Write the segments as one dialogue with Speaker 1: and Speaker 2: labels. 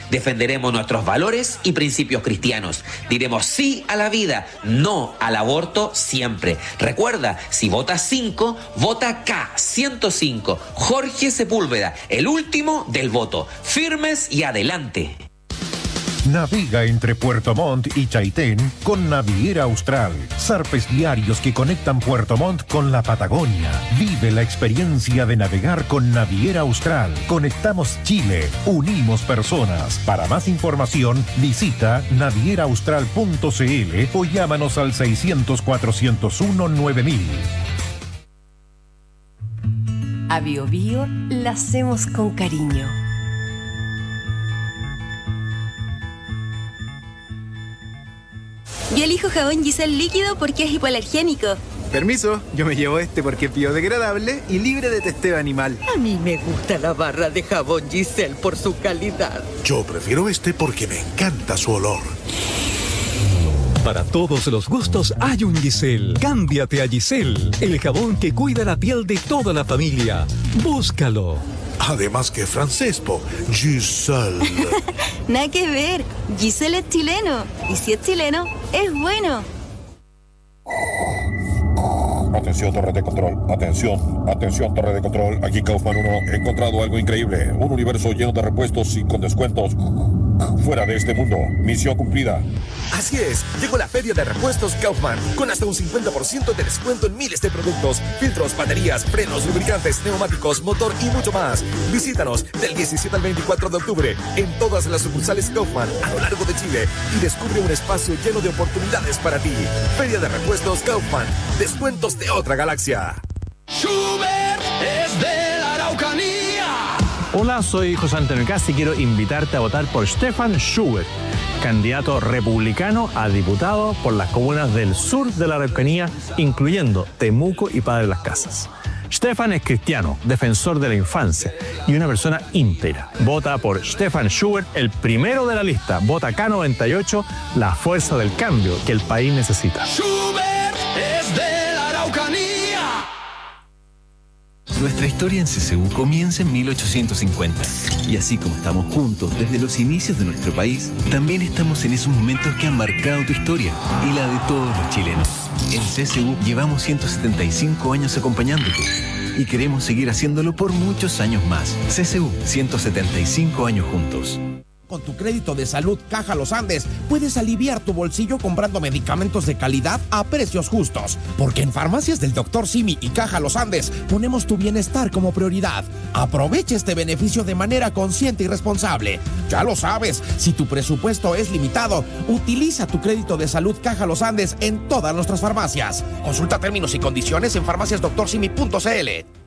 Speaker 1: Defenderemos nuestros valores y principios cristianos. Diremos sí a la vida, no al aborto siempre. Recuerda, si votas 5, vota K105. Jorge Sepúlveda, el último del voto. Firmes y adelante.
Speaker 2: Navega entre Puerto Montt y Chaitén con Naviera Austral. Zarpes diarios que conectan Puerto Montt con la Patagonia. Vive la experiencia de navegar con Naviera Austral. Conectamos Chile, unimos personas. Para más información, visita navieraaustral.cl o llámanos al 600-401-9000.
Speaker 3: A Bio Bio la hacemos con cariño.
Speaker 4: Yo elijo jabón Giselle líquido porque es hipoalergénico.
Speaker 5: Permiso, yo me llevo este porque es biodegradable y libre de testeo animal.
Speaker 6: A mí me gusta la barra de jabón Giselle por su calidad.
Speaker 7: Yo prefiero este porque me encanta su olor.
Speaker 8: Para todos los gustos hay un Giselle. Cámbiate a Giselle, el jabón que cuida la piel de toda la familia. Búscalo.
Speaker 7: Además que francés, Giselle.
Speaker 4: Nada que ver, Giselle es chileno. Y si es chileno, es bueno.
Speaker 9: Atención, torre de control. Atención, torre de control. Aquí Kaufman 1. He encontrado algo increíble. Un universo lleno de repuestos y con descuentos fuera de este mundo. Misión cumplida.
Speaker 10: Así es, llegó la feria de repuestos Kaufman, con hasta un 50% de descuento en miles de productos, filtros, baterías, frenos, lubricantes, neumáticos, motor y mucho más. Visítanos del 17 al 24 de octubre en todas las sucursales Kaufman a lo largo de Chile y descubre un espacio lleno de oportunidades para ti. Feria de repuestos Kaufman, descuentos de otra galaxia.
Speaker 11: Schubert es de la Araucanía.
Speaker 12: Hola, soy José Antonio Cast y quiero invitarte a votar por Stefan Schubert, candidato republicano a diputado por las comunas del sur de la Araucanía, incluyendo Temuco y Padre Las Casas. Stefan es cristiano, defensor de la infancia y una persona íntegra. Vota por Stefan Schubert, el primero de la lista. Vota K98, la fuerza del cambio que el país necesita.
Speaker 11: Schubert es de la Araucanía.
Speaker 13: Nuestra historia en CCU comienza en 1850. Y así como estamos juntos desde los inicios de nuestro país, también estamos en esos momentos que han marcado tu historia y la de todos los chilenos. En CCU llevamos 175 años acompañándote y queremos seguir haciéndolo por muchos años más. CCU, 175 años juntos.
Speaker 14: Con tu crédito de salud Caja Los Andes puedes aliviar tu bolsillo comprando medicamentos de calidad a precios justos. Porque en Farmacias del Dr. Simi y Caja Los Andes ponemos tu bienestar como prioridad. Aprovecha este beneficio de manera consciente y responsable. Ya lo sabes, si tu presupuesto es limitado, utiliza tu crédito de salud Caja Los Andes en todas nuestras farmacias. Consulta términos y condiciones en farmaciasdoctorsimi.cl.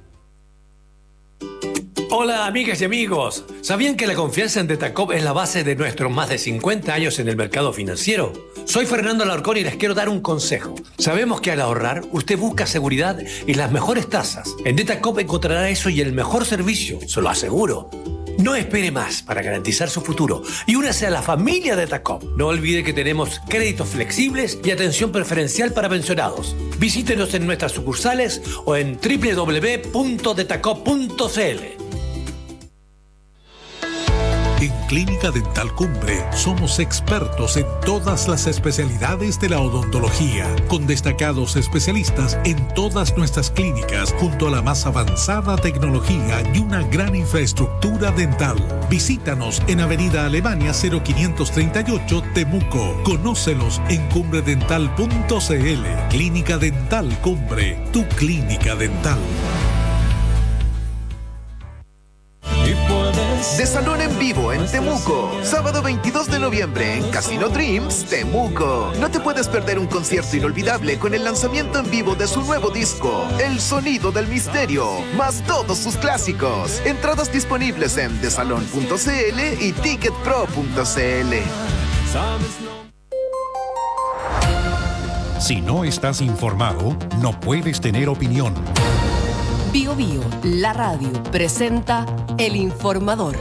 Speaker 15: Hola amigas y amigos, ¿sabían que la confianza en Detacop es la base de nuestros más de 50 años en el mercado financiero? Soy Fernando Alarcón y les quiero dar un consejo. Sabemos que al ahorrar usted busca seguridad y las mejores tasas. En Detacop encontrará eso y el mejor servicio, se lo aseguro. No espere más para garantizar su futuro y únase a la familia Detacop. No olvide que tenemos créditos flexibles y atención preferencial para pensionados. Visítenos en nuestras sucursales o en www.detacop.cl.
Speaker 7: En Clínica Dental Cumbre somos expertos en todas las especialidades de la odontología, con destacados especialistas en todas nuestras clínicas, junto a la más avanzada tecnología y una gran infraestructura dental. Visítanos en Avenida Alemania 0538 Temuco. Conócelos en cumbredental.cl. Clínica Dental Cumbre, tu clínica dental.
Speaker 16: De Salón en Vivo en Temuco, sábado 22 de noviembre en Casino Dreams, Temuco. No te puedes perder un concierto inolvidable con el lanzamiento en vivo de su nuevo disco, El Sonido del Misterio, más todos sus clásicos. Entradas disponibles en desalon.cl y ticketpro.cl.
Speaker 2: Si no estás informado, no puedes tener opinión.
Speaker 3: Bio Bio, la radio, presenta El Informador.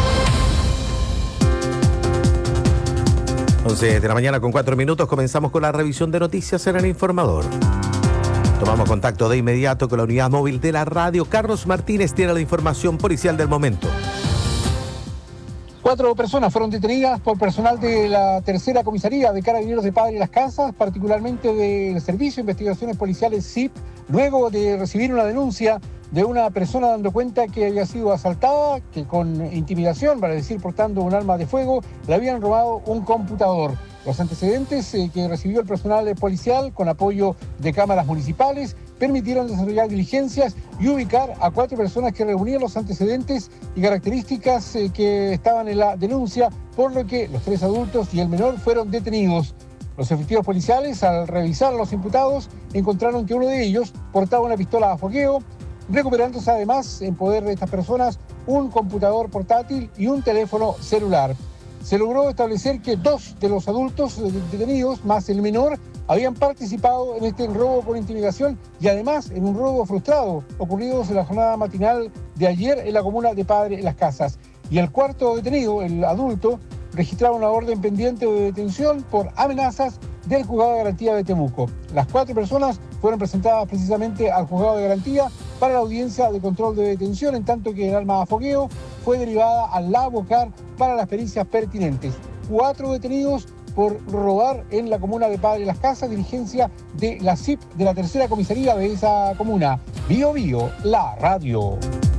Speaker 17: 11 de la mañana con 4 minutos, comenzamos con la revisión de noticias en El Informador. Tomamos contacto de inmediato con la unidad móvil de la radio. Carlos Martínez tiene la información policial del momento.
Speaker 18: 4 personas fueron detenidas por personal de la tercera comisaría de Carabineros de Padre Las Casas, particularmente del Servicio de Investigaciones Policiales SIP, luego de recibir una denuncia de una persona dando cuenta que había sido asaltada, que con intimidación, para decir portando un arma de fuego, le habían robado un computador. Los antecedentes que recibió el personal policial con apoyo de cámaras municipales permitieron desarrollar diligencias y ubicar a 4 personas que reunían los antecedentes y características que estaban en la denuncia, por lo que los 3 adultos y el menor fueron detenidos. Los efectivos policiales, al revisar a los imputados, encontraron que uno de ellos portaba una pistola a fogueo, recuperándose además en poder de estas personas un computador portátil y un teléfono celular. Se logró establecer que 2 de los adultos detenidos, más el menor, habían participado en este robo por intimidación y además en un robo frustrado ocurrido en la jornada matinal de ayer en la comuna de Padre Las Casas. Y el 4.º detenido, el adulto, registraba una orden pendiente de detención por amenazas del Juzgado de Garantía de Temuco. Las 4 personas fueron presentadas precisamente al Juzgado de Garantía para la audiencia de control de detención, en tanto que el arma a fogueo fue derivada al Labocar para las pericias pertinentes. 4 detenidos por robar en la comuna de Padre Las Casas, dirigencia de la SIP de la tercera comisaría de esa comuna. Bio Bio, la radio.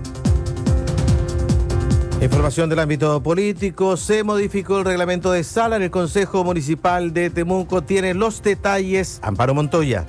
Speaker 17: Información del ámbito político. Se modificó el reglamento de sala en el Consejo Municipal de Temuco. Tiene los detalles Amparo Montoya.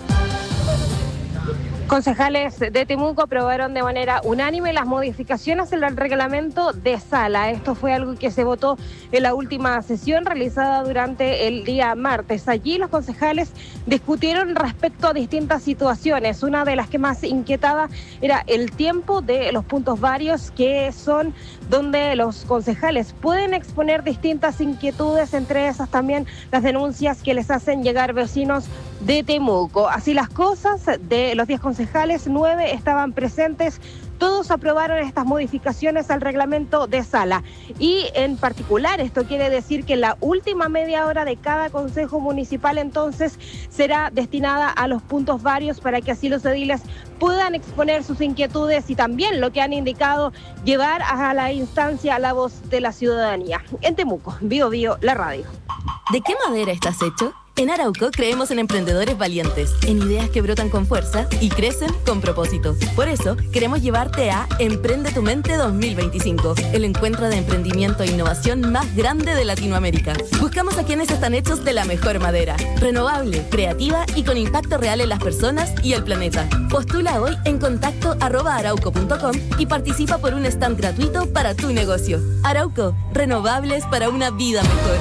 Speaker 19: Concejales de Temuco aprobaron de manera unánime las modificaciones en el reglamento de sala. Esto fue algo que se votó en la última sesión realizada durante el día martes. Allí los concejales discutieron respecto a distintas situaciones. Una de las que más inquietaba era el tiempo de los puntos varios, que son donde los concejales pueden exponer distintas inquietudes, entre esas también las denuncias que les hacen llegar vecinos de Temuco. Así las cosas, de los 10 concejales, 9 estaban presentes. Todos aprobaron estas modificaciones al reglamento de sala. Y en particular, esto quiere decir que la última media hora de cada consejo municipal entonces será destinada a los puntos varios, para que así los ediles puedan exponer sus inquietudes y también, lo que han indicado, llevar a la instancia la voz de la ciudadanía. En Temuco, Bio Bio, la radio.
Speaker 20: ¿De qué madera estás hecho? En Arauco creemos en emprendedores valientes, en ideas que brotan con fuerza y crecen con propósito. Por eso, queremos llevarte a Emprende tu Mente 2025, el encuentro de emprendimiento e innovación más grande de Latinoamérica. Buscamos a quienes están hechos de la mejor madera, renovable, creativa y con impacto real en las personas y el planeta. Postula hoy en contacto@arauco.com y participa por un stand gratuito para tu negocio. Arauco, renovables para una vida mejor.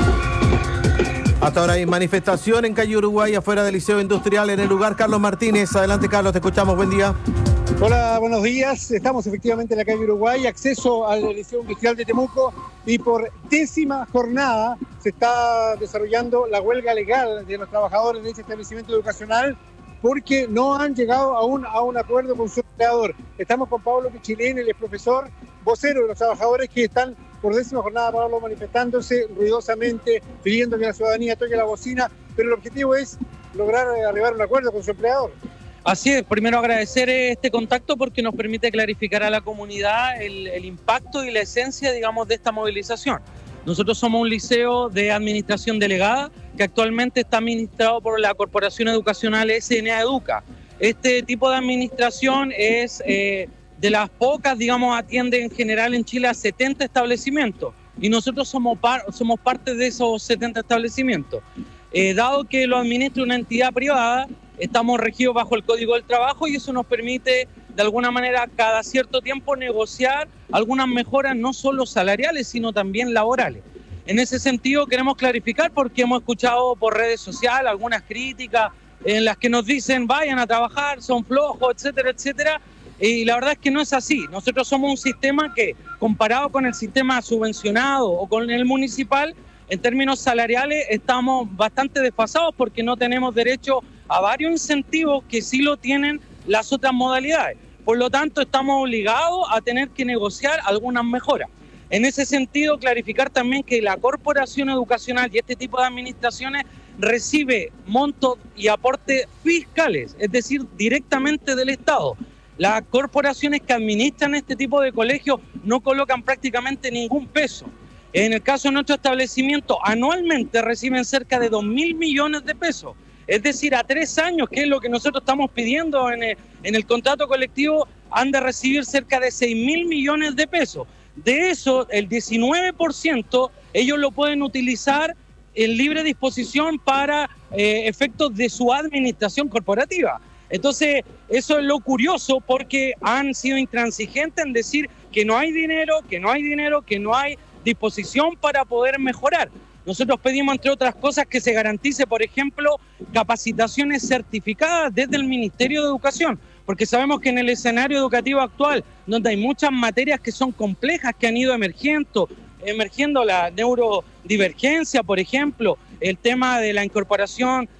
Speaker 17: Hasta ahora hay manifestación en calle Uruguay, afuera del Liceo Industrial, en el lugar Carlos Martínez. Adelante, Carlos, te escuchamos. Buen día.
Speaker 18: Hola, buenos días. Estamos efectivamente en la calle Uruguay, acceso al Liceo Industrial de Temuco, y por 10ª jornada se está desarrollando la huelga legal de los trabajadores de este establecimiento educacional, porque no han llegado aún a un acuerdo con su empleador. Estamos con Pablo Pichilén, el profesor vocero de los trabajadores, que están por 10ª jornada, Pablo, manifestándose ruidosamente, pidiendo que la ciudadanía toque la bocina, pero el objetivo es lograr arribar a un acuerdo con su empleador.
Speaker 21: Así es, primero agradecer este contacto porque nos permite clarificar a la comunidad el impacto y la esencia, digamos, de esta movilización. Nosotros somos un liceo de administración delegada que actualmente está administrado por la Corporación Educacional SNA Educa. Este tipo de administración es de las pocas, digamos, atiende en general en Chile a 70 establecimientos, y nosotros somos parte de esos 70 establecimientos. Dado que lo administra una entidad privada, estamos regidos bajo el Código del Trabajo, y eso nos permite de alguna manera cada cierto tiempo negociar algunas mejoras no solo salariales sino también laborales. En ese sentido queremos clarificar, porque hemos escuchado por redes sociales algunas críticas en las que nos dicen vayan a trabajar, son flojos, etcétera, etcétera. Y la verdad es que no es así. Nosotros somos un sistema que, comparado con el sistema subvencionado o con el municipal, en términos salariales estamos bastante desfasados, porque no tenemos derecho a varios incentivos que sí lo tienen las otras modalidades. Por lo tanto, estamos obligados a tener que negociar algunas mejoras. En ese sentido, clarificar también que la Corporación Educacional y este tipo de administraciones recibe montos y aportes fiscales, es decir, directamente del Estado. Las corporaciones que administran este tipo de colegios no colocan prácticamente ningún peso. En el caso de nuestro establecimiento, anualmente reciben cerca de 2.000 millones de pesos. Es decir, a 3 años, que es lo que nosotros estamos pidiendo en el contrato colectivo, han de recibir cerca de 6.000 millones de pesos. De eso, el 19% ellos lo pueden utilizar en libre disposición para efectos de su administración corporativa. Entonces, eso es lo curioso, porque han sido intransigentes en decir que no hay dinero, que no hay disposición para poder mejorar. Nosotros pedimos, entre otras cosas, que se garantice, por ejemplo, capacitaciones certificadas desde el Ministerio de Educación, porque sabemos que en el escenario educativo actual, donde hay muchas materias que son complejas, que han ido emergiendo la neurodivergencia, por ejemplo, el tema de la incorporación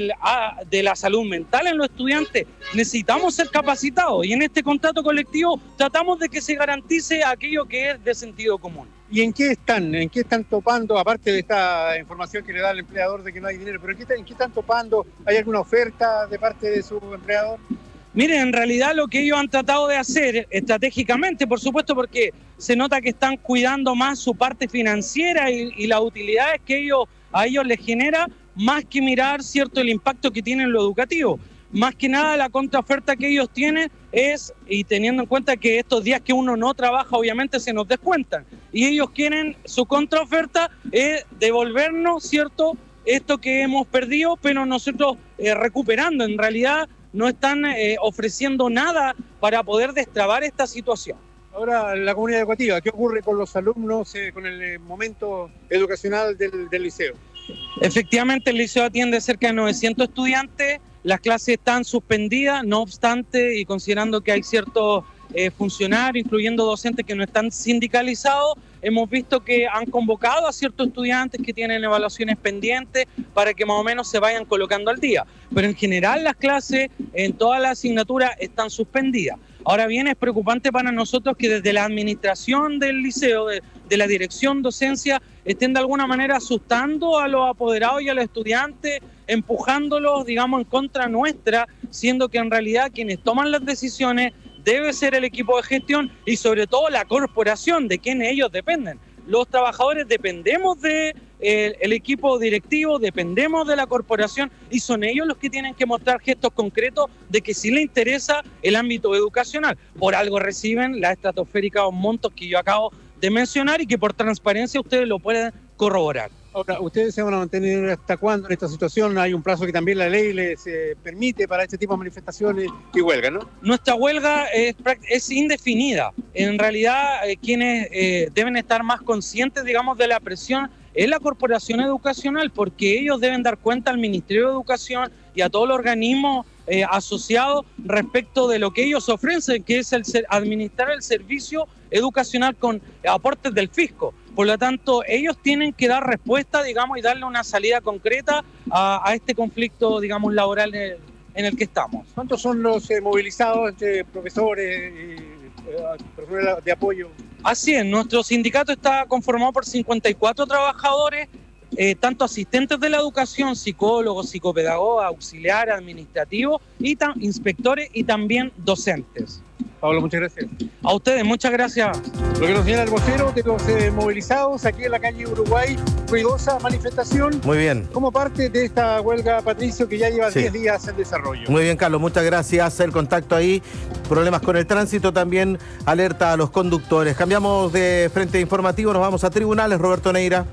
Speaker 21: de la salud mental en los estudiantes, necesitamos ser capacitados, y en este contrato colectivo tratamos de que se garantice aquello que es de sentido común.
Speaker 18: ¿Y en qué están topando, aparte de esta información que le da el empleador de que no hay dinero, pero en qué están topando? ¿Hay alguna oferta de parte de su empleador?
Speaker 21: Miren, en realidad lo que ellos han tratado de hacer estratégicamente, por supuesto, porque se nota que están cuidando más su parte financiera y las utilidades que a ellos les genera, más que mirar, ¿cierto?, el impacto que tiene en lo educativo. Más que nada la contraoferta que ellos tienen es, y teniendo en cuenta que estos días que uno no trabaja obviamente se nos descuentan, y ellos quieren, su contraoferta es devolvernos, ¿cierto?, esto que hemos perdido, pero nosotros recuperando. En realidad no están ofreciendo nada para poder destrabar esta situación.
Speaker 18: Ahora, la comunidad educativa, ¿qué ocurre con los alumnos, con el momento educacional del liceo?
Speaker 21: Efectivamente, el liceo atiende cerca de 900 estudiantes, las clases están suspendidas, no obstante, y considerando que hay ciertos funcionarios, incluyendo docentes que no están sindicalizados, hemos visto que han convocado a ciertos estudiantes que tienen evaluaciones pendientes para que más o menos se vayan colocando al día. Pero en general las clases en todas las asignaturas están suspendidas. Ahora bien, es preocupante para nosotros que desde la administración del liceo, de la dirección docencia, estén de alguna manera asustando a los apoderados y a los estudiantes, empujándolos, digamos, en contra nuestra, siendo que en realidad quienes toman las decisiones debe ser el equipo de gestión y sobre todo la corporación de quienes ellos dependen. Los trabajadores dependemos del equipo directivo, dependemos de la corporación, y son ellos los que tienen que mostrar gestos concretos de que sí les interesa el ámbito educacional. Por algo reciben la estratosférica montos que yo acabo de mencionar y que por transparencia ustedes lo pueden corroborar.
Speaker 18: Ahora, ¿ustedes se van a mantener hasta cuándo en esta situación? Hay un plazo que también la ley les permite para este tipo de manifestaciones y huelga, ¿no?
Speaker 21: Nuestra huelga es indefinida. En realidad, quienes deben estar más conscientes, digamos, de la presión es la corporación educacional, porque ellos deben dar cuenta al Ministerio de Educación y a todos los organismos asociados respecto de lo que ellos ofrecen, que es administrar el servicio educacional con aportes del fisco. Por lo tanto, ellos tienen que dar respuesta, digamos, y darle una salida concreta a este conflicto, digamos, laboral en el que estamos.
Speaker 18: ¿Cuántos son los movilizados entre profesores y personal de apoyo?
Speaker 21: Así es, nuestro sindicato está conformado por 54 trabajadores, tanto asistentes de la educación, psicólogos, psicopedagogos, auxiliares, administrativos, inspectores y también docentes.
Speaker 18: Pablo, muchas gracias.
Speaker 21: A ustedes, muchas gracias.
Speaker 18: Lo que nos señala el vocero de los movilizados aquí en la calle Uruguay, ruidosa manifestación.
Speaker 17: Muy bien.
Speaker 18: Como parte de esta huelga, Patricio, que ya lleva 10 días en desarrollo.
Speaker 17: Muy bien, Carlos, muchas gracias. El contacto ahí, problemas con el tránsito, también alerta a los conductores. Cambiamos de frente informativo, nos vamos a tribunales. Roberto Neira.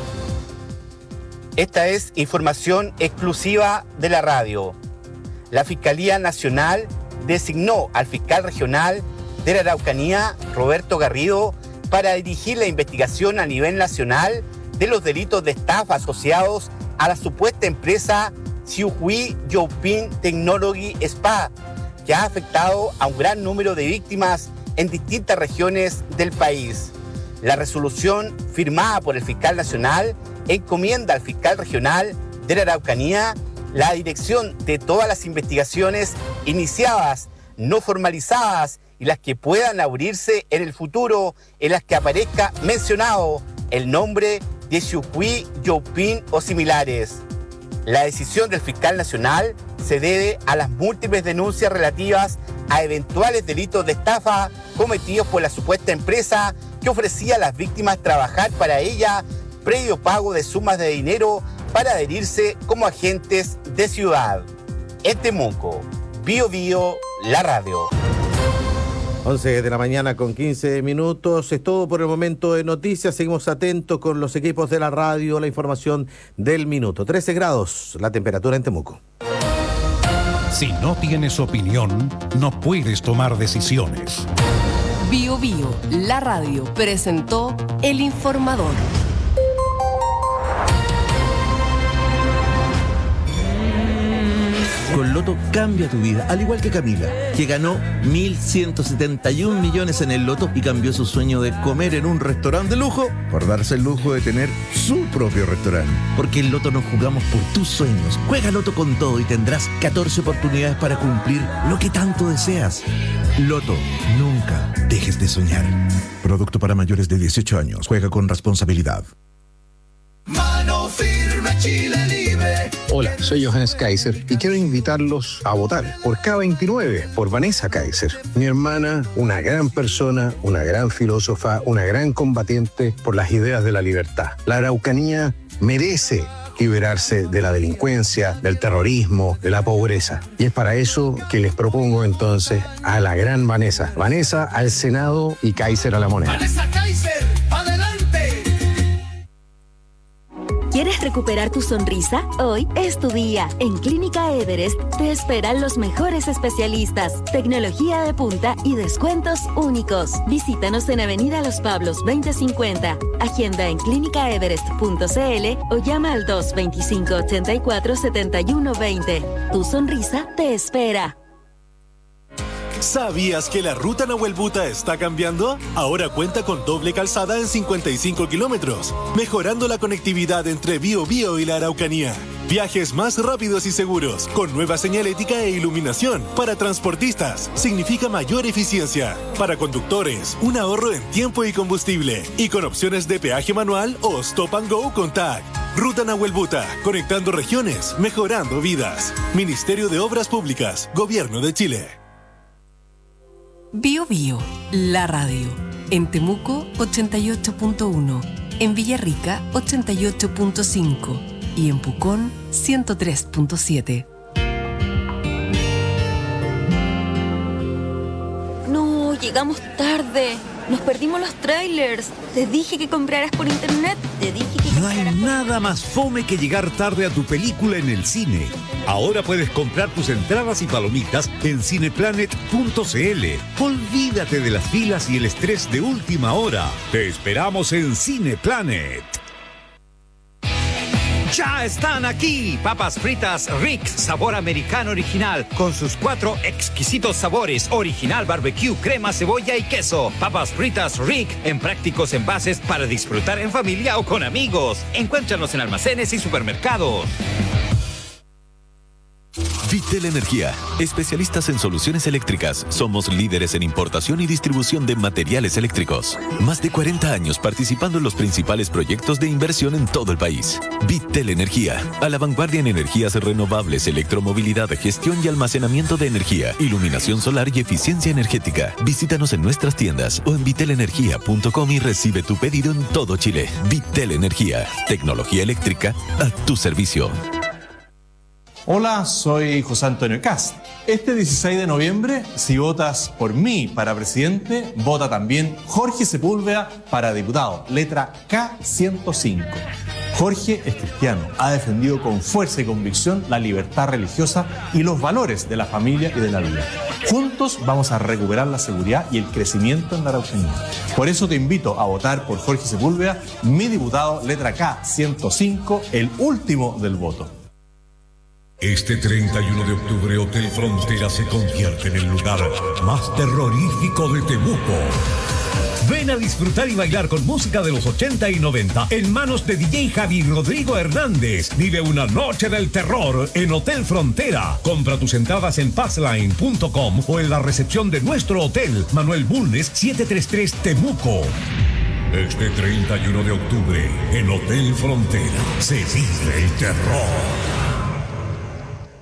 Speaker 1: Esta es información exclusiva de la radio. La Fiscalía Nacional designó al fiscal regional de la Araucanía, Roberto Garrido, para dirigir la investigación a nivel nacional de los delitos de estafa asociados a la supuesta empresa Xiuhui Youpin Technology SPA, que ha afectado a un gran número de víctimas en distintas regiones del país. La resolución firmada por el fiscal nacional encomienda al fiscal regional de la Araucanía la dirección de todas las investigaciones iniciadas, no formalizadas y las que puedan abrirse en el futuro, en las que aparezca mencionado el nombre de Xiuhui Youpin o similares. La decisión del fiscal nacional se debe a las múltiples denuncias relativas a eventuales delitos de estafa cometidos por la supuesta empresa que ofrecía a las víctimas trabajar para ella previo pago de sumas de dinero para adherirse como agentes de ciudad. En Temuco, Bío Bío, la radio.
Speaker 17: 11 de la mañana con 15 minutos. Es todo por el momento de noticias. Seguimos atentos con los equipos de la radio, la información del minuto. 13 grados la temperatura en Temuco.
Speaker 2: Si no tienes opinión, no puedes tomar decisiones.
Speaker 3: Bío Bío, la radio, presentó El Informador.
Speaker 5: Con Loto cambia tu vida, al igual que Camila, que ganó 1.171 millones en el Loto y cambió su sueño de comer en un restaurante de lujo por darse el lujo de tener su propio restaurante. Porque en Loto nos jugamos por tus sueños. Juega Loto con todo y tendrás 14 oportunidades para cumplir lo que tanto deseas. Loto, nunca dejes de soñar. Producto para mayores de 18 años. Juega con responsabilidad.
Speaker 11: Mano firme, Chile libre.
Speaker 22: Hola, soy Johannes Kaiser y quiero invitarlos a votar por K29, por Vanessa Kaiser. Mi hermana, una gran persona, una gran filósofa, una gran combatiente por las ideas de la libertad. La Araucanía merece liberarse de la delincuencia, del terrorismo, de la pobreza. Y es para eso que les propongo entonces a la gran Vanessa. Vanessa al Senado y Kaiser a la moneda.
Speaker 11: Vanessa Kaiser, adelante.
Speaker 4: ¿Quieres recuperar tu sonrisa? Hoy es tu día. En Clínica Everest te esperan los mejores especialistas, tecnología de punta y descuentos únicos. Visítanos en Avenida Los Pablos 2050. Agenda en clínicaeverest.cl o llama al 225-84-7120. Tu sonrisa te espera.
Speaker 23: ¿Sabías que la ruta Nahuel Buta está cambiando? Ahora cuenta con doble calzada en 55 kilómetros, mejorando la conectividad entre Bío Bío y la Araucanía. Viajes más rápidos y seguros, con nueva señalética e iluminación. Para transportistas, significa mayor eficiencia. Para conductores, un ahorro en tiempo y combustible. Y con opciones de peaje manual o Stop and Go con TAG. Ruta Nahuel Buta, conectando regiones, mejorando vidas. Ministerio de Obras Públicas, Gobierno de Chile.
Speaker 3: Bío Bío, la radio. En Temuco, 88.1. En Villarrica, 88.5. Y en Pucón, 103.7.
Speaker 4: No, llegamos tarde. Nos perdimos los trailers. Te dije que compraras por internet.
Speaker 24: No hay nada más fome que llegar tarde a tu película en el cine. Ahora puedes comprar tus entradas y palomitas en cineplanet.cl. Olvídate de las filas y el estrés de última hora. Te esperamos en Cineplanet.
Speaker 25: ¡Ya están aquí! Papas fritas Rick, sabor americano original, con sus 4 exquisitos sabores: original, barbecue, crema, cebolla y queso. Papas fritas Rick, en prácticos envases para disfrutar en familia o con amigos. Encuéntranos en almacenes y supermercados.
Speaker 26: Vitel Energía, especialistas en soluciones eléctricas. Somos líderes en importación y distribución de materiales eléctricos. Más de 40 años participando en los principales proyectos de inversión en todo el país. Vitel Energía, a la vanguardia en energías renovables, electromovilidad, gestión y almacenamiento de energía, iluminación solar y eficiencia energética. Visítanos en nuestras tiendas o en vitelenergia.com y recibe tu pedido en todo Chile. Vitel Energía, tecnología eléctrica a tu servicio.
Speaker 27: Hola, soy José Antonio Cast. Este 16 de noviembre, si votas por mí para presidente, vota también Jorge Sepúlveda para diputado, letra K105. Jorge es cristiano, ha defendido con fuerza y convicción la libertad religiosa y los valores de la familia y de la vida. Juntos vamos a recuperar la seguridad y el crecimiento en la Araucanía. Por eso te invito a votar por Jorge Sepúlveda, mi diputado, letra K105, el último del voto.
Speaker 2: Este 31 de octubre, Hotel Frontera se convierte en el lugar más terrorífico de Temuco. Ven a disfrutar y bailar con música de los 80 y 90 en manos de DJ Javi Rodrigo Hernández. Vive una noche del terror en Hotel Frontera. Compra tus entradas en passline.com o en la recepción de nuestro hotel, Manuel Bulnes 733 Temuco. Este 31 de octubre, en Hotel Frontera, se vive el terror.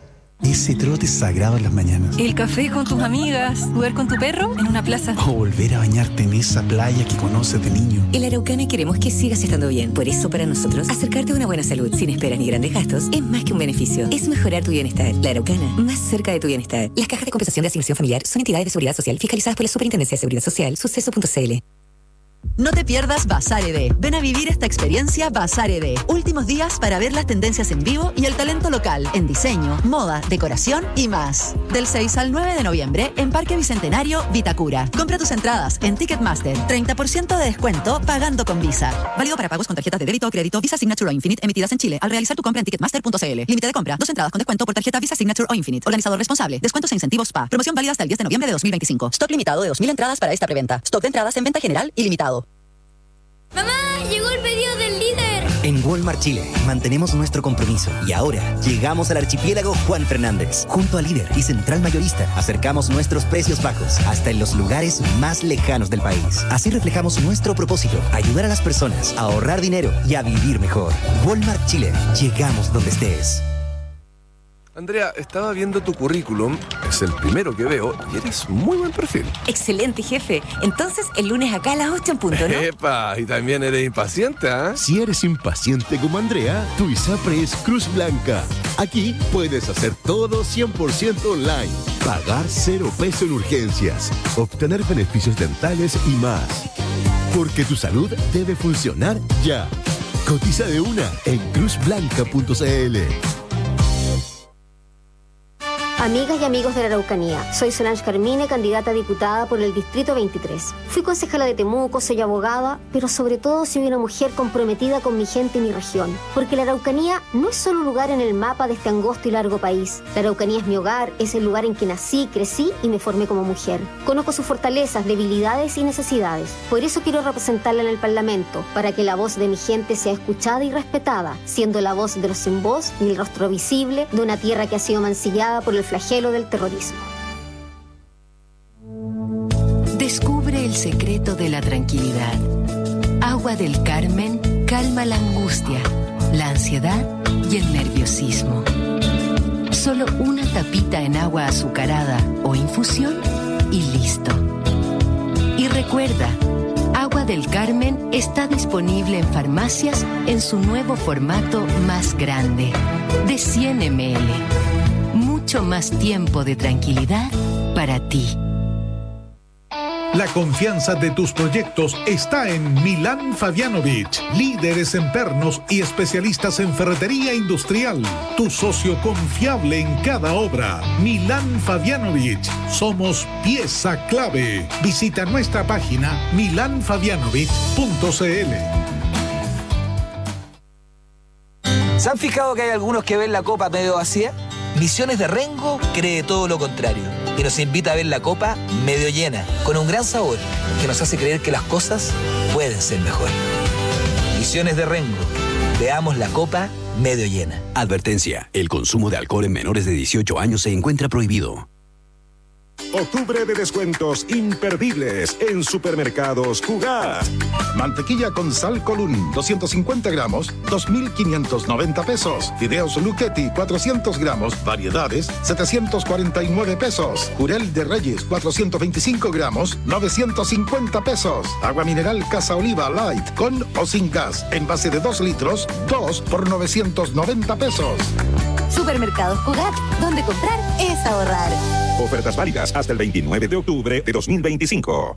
Speaker 6: Ese trote sagrado en las mañanas.
Speaker 8: El café con tus amigas, jugar con tu perro en una plaza.
Speaker 6: O volver a bañarte en esa playa que conoces de niño.
Speaker 9: En La Araucana queremos que sigas estando bien. Por eso, para nosotros, acercarte a una buena salud sin esperas ni grandes gastos es más que un beneficio. Es mejorar tu bienestar. La Araucana, más cerca de tu bienestar. Las cajas de compensación de asignación familiar son entidades de seguridad social fiscalizadas por la Superintendencia de Seguridad Social, suceso.cl.
Speaker 10: No te pierdas Bazar ED. Ven a vivir esta experiencia Bazar ED. Últimos días para ver las tendencias en vivo y el talento local en diseño, moda, decoración y más. Del 6 al 9 de noviembre en Parque Bicentenario, Vitacura. Compra tus entradas en Ticketmaster. 30% de descuento pagando con Visa. Válido para pagos con tarjetas de débito o crédito Visa Signature o Infinite emitidas en Chile al realizar tu compra en Ticketmaster.cl. Límite de compra. 2 entradas con descuento por tarjeta Visa Signature o Infinite. Organizador responsable. Descuentos e incentivos SPA. Promoción válida hasta el 10 de noviembre de 2025. Stock limitado de 2.000 entradas para esta preventa. Stock de entradas en venta general y limitado.
Speaker 12: ¡Mamá! ¡Llegó el pedido del líder!
Speaker 13: En Walmart Chile mantenemos nuestro compromiso y ahora llegamos al archipiélago Juan Fernández. Junto a Líder y Central Mayorista acercamos nuestros precios bajos hasta en los lugares más lejanos del país. Así reflejamos nuestro propósito, ayudar a las personas a ahorrar dinero y a vivir mejor. Walmart Chile, llegamos donde estés.
Speaker 14: Andrea, estaba viendo tu currículum, es el primero que veo y eres muy buen perfil.
Speaker 9: Excelente, jefe. Entonces, el lunes acá a las 8 en punto, ¿no?
Speaker 14: ¡Epa! Y también eres impaciente, ¿ah?
Speaker 28: Si eres impaciente como Andrea, tu ISAPRE es Cruz Blanca. Aquí puedes hacer todo 100% online, pagar 0 pesos en urgencias, obtener beneficios dentales y más. Porque tu salud debe funcionar ya. Cotiza de una en cruzblanca.cl.
Speaker 29: Amigas y amigos de la Araucanía, soy Solange Carmine, candidata a diputada por el Distrito 23. Fui concejala de Temuco, soy abogada, pero sobre todo soy una mujer comprometida con mi gente y mi región. Porque la Araucanía no es solo un lugar en el mapa de este angosto y largo país. La Araucanía es mi hogar, es el lugar en que nací, crecí y me formé como mujer. Conozco sus fortalezas, debilidades y necesidades. Por eso quiero representarla en el Parlamento, para que la voz de mi gente sea escuchada y respetada, siendo la voz de los sin voz y el rostro visible de una tierra que ha sido mancillada por el flagelo del terrorismo.
Speaker 3: Descubre el secreto de la tranquilidad. Agua del Carmen calma la angustia, la ansiedad y el nerviosismo. Solo una tapita en agua azucarada o infusión y listo. Y recuerda, Agua del Carmen está disponible en farmacias en su nuevo formato más grande, de 100 ml. Mucho más tiempo de tranquilidad para ti.
Speaker 7: La confianza de tus proyectos está en Milán Fabianovich, líderes en pernos y especialistas en ferretería industrial. Tu socio confiable en cada obra. Milán Fabianovich. Somos pieza clave. Visita nuestra página milanfabianovich.cl.
Speaker 30: ¿Se han fijado que hay algunos que ven la copa medio vacía? Misiones de Rengo cree todo lo contrario y nos invita a ver la copa medio llena, con un gran sabor que nos hace creer que las cosas pueden ser mejor. Misiones de Rengo, veamos la copa medio llena.
Speaker 31: Advertencia, el consumo de alcohol en menores de 18 años se encuentra prohibido.
Speaker 32: Octubre de descuentos imperdibles en Supermercados Jugar. Mantequilla con sal Colún, 250 gramos, 2.590 pesos. Fideos Lucchetti, 400 gramos, variedades, 749 pesos. Jurel de Reyes, 425 gramos, 950 pesos. Agua mineral Casa Oliva Light, con o sin gas, envase de 2 litros, 2 por 990 pesos.
Speaker 4: Supermercados Cugat, donde comprar es ahorrar.
Speaker 32: Ofertas válidas hasta el 29 de octubre de 2025.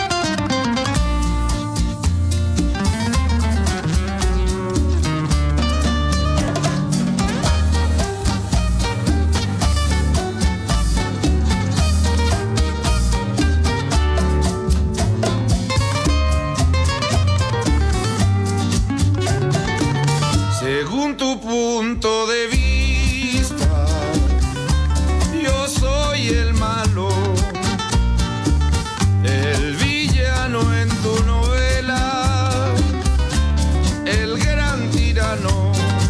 Speaker 11: Según tu punto de vista, yo soy el malo, el villano en tu novela, el gran tirano.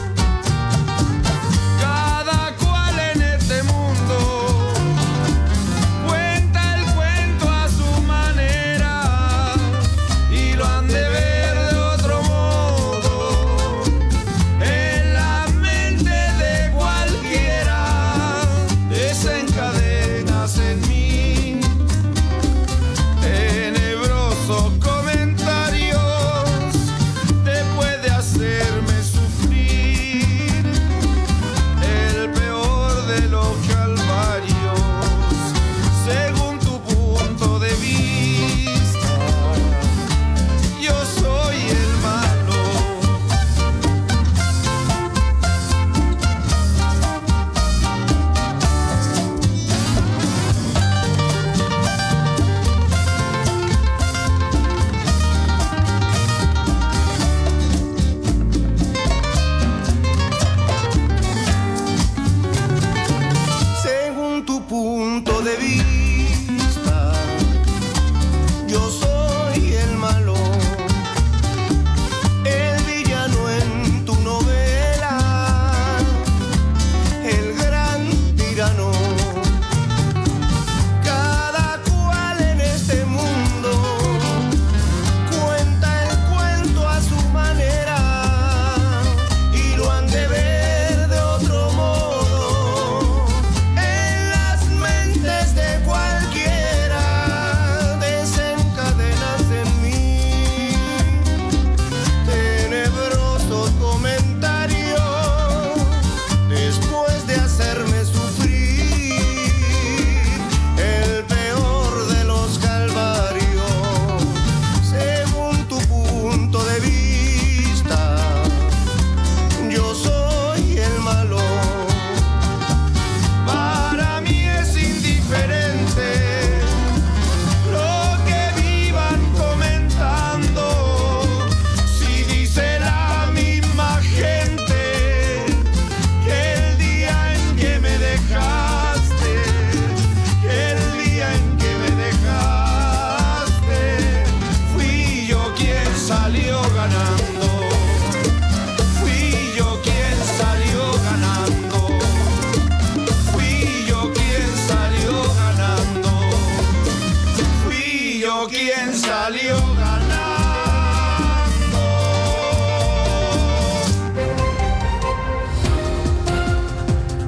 Speaker 11: Cada cual en este mundo cuenta el cuento a su manera y lo han de ver de otro modo en la mente de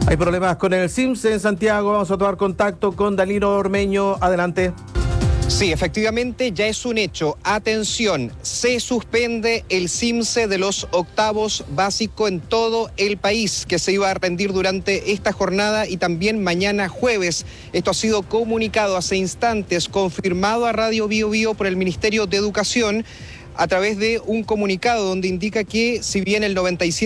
Speaker 1: Hay problemas con el SIMS en Santiago. Vamos a tomar contacto con Danilo Ormeño. Adelante.
Speaker 5: Sí, efectivamente ya es un hecho. Atención, se suspende el CIMSE de los octavos básico en todo el país, que se iba a rendir durante esta jornada y también mañana jueves. Esto ha sido comunicado hace instantes, confirmado a Radio Bio Bio por el Ministerio de Educación, a través de un comunicado donde indica que si bien el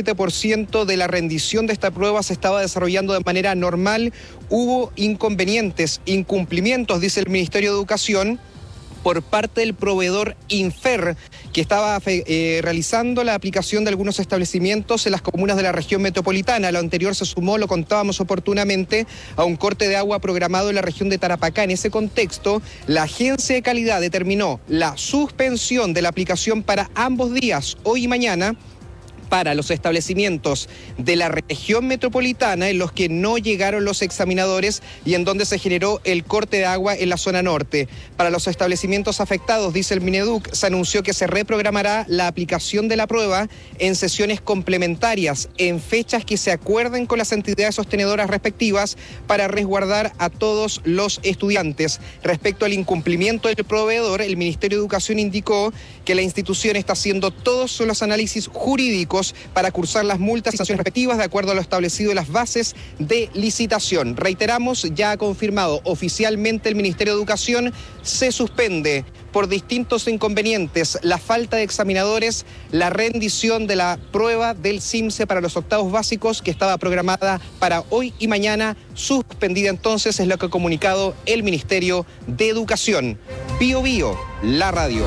Speaker 5: 97% de la rendición de esta prueba se estaba desarrollando de manera normal, hubo inconvenientes, incumplimientos, dice el Ministerio de Educación, por parte del proveedor Infer, que estaba realizando la aplicación de algunos establecimientos en las comunas de la región metropolitana. Lo anterior se sumó, lo contábamos oportunamente, a un corte de agua programado en la región de Tarapacá. En ese contexto, la Agencia de Calidad determinó la suspensión de la aplicación para ambos días, hoy y mañana, para los establecimientos de la región metropolitana en los que no llegaron los examinadores y en donde se generó el corte de agua en la zona norte. Para los establecimientos afectados, dice el Mineduc, se anunció que se reprogramará la aplicación de la prueba en sesiones complementarias, en fechas que se acuerden con las entidades sostenedoras respectivas para resguardar a todos los estudiantes. Respecto al incumplimiento del proveedor, el Ministerio de Educación indicó que la institución está haciendo todos los análisis jurídicos para cursar las multas y sanciones respectivas de acuerdo a lo establecido en las bases de licitación. Reiteramos, ya ha confirmado oficialmente el Ministerio de Educación, se suspende por distintos inconvenientes la falta de examinadores, la rendición de la prueba del CIMSE para los octavos básicos que estaba programada para hoy y mañana, suspendida entonces, es lo que ha comunicado el Ministerio de Educación. Bio Bio, la radio.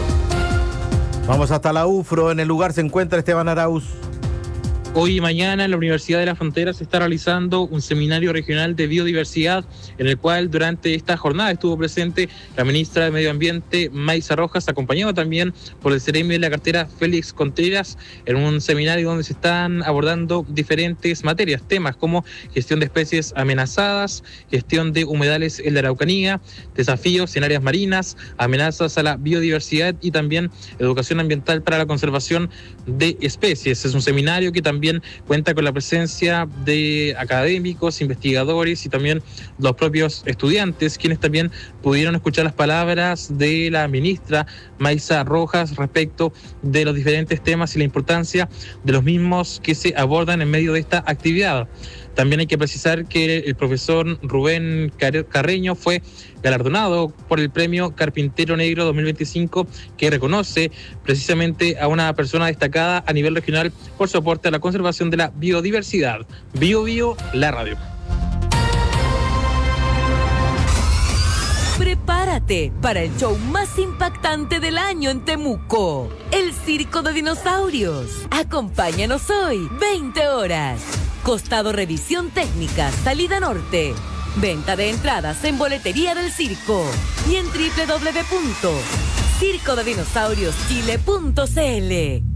Speaker 1: Vamos hasta la UFRO. En el lugar se encuentra Esteban Arauz.
Speaker 15: Hoy y mañana en la Universidad de la Frontera se está realizando un seminario regional de biodiversidad, en el cual durante esta jornada estuvo presente la ministra de Medio Ambiente, Maysa Rojas, acompañada también por el Ceremi de la cartera Félix Contreras, en un seminario donde se están abordando diferentes materias, temas como gestión de especies amenazadas, gestión de humedales en la Araucanía, desafíos en áreas marinas, amenazas a la biodiversidad y también educación ambiental para la conservación de especies. Es un seminario que también cuenta con la presencia de académicos, investigadores y también los propios estudiantes, quienes también pudieron escuchar las palabras de la ministra Maysa Rojas respecto de los diferentes temas y la importancia de los mismos que se abordan en medio de esta actividad. También hay que precisar que el profesor Rubén Carreño fue galardonado por el premio Carpintero Negro 2025, que reconoce precisamente a una persona destacada a nivel regional por su aporte a la conservación de la biodiversidad. Bio Bio, la radio.
Speaker 16: Prepárate para el show más impactante del año en Temuco, el Circo de Dinosaurios. Acompáñanos hoy, 20 horas. Costado Revisión Técnica, salida norte. Venta de entradas en boletería del circo y en www.circodedinosaurioschile.cl.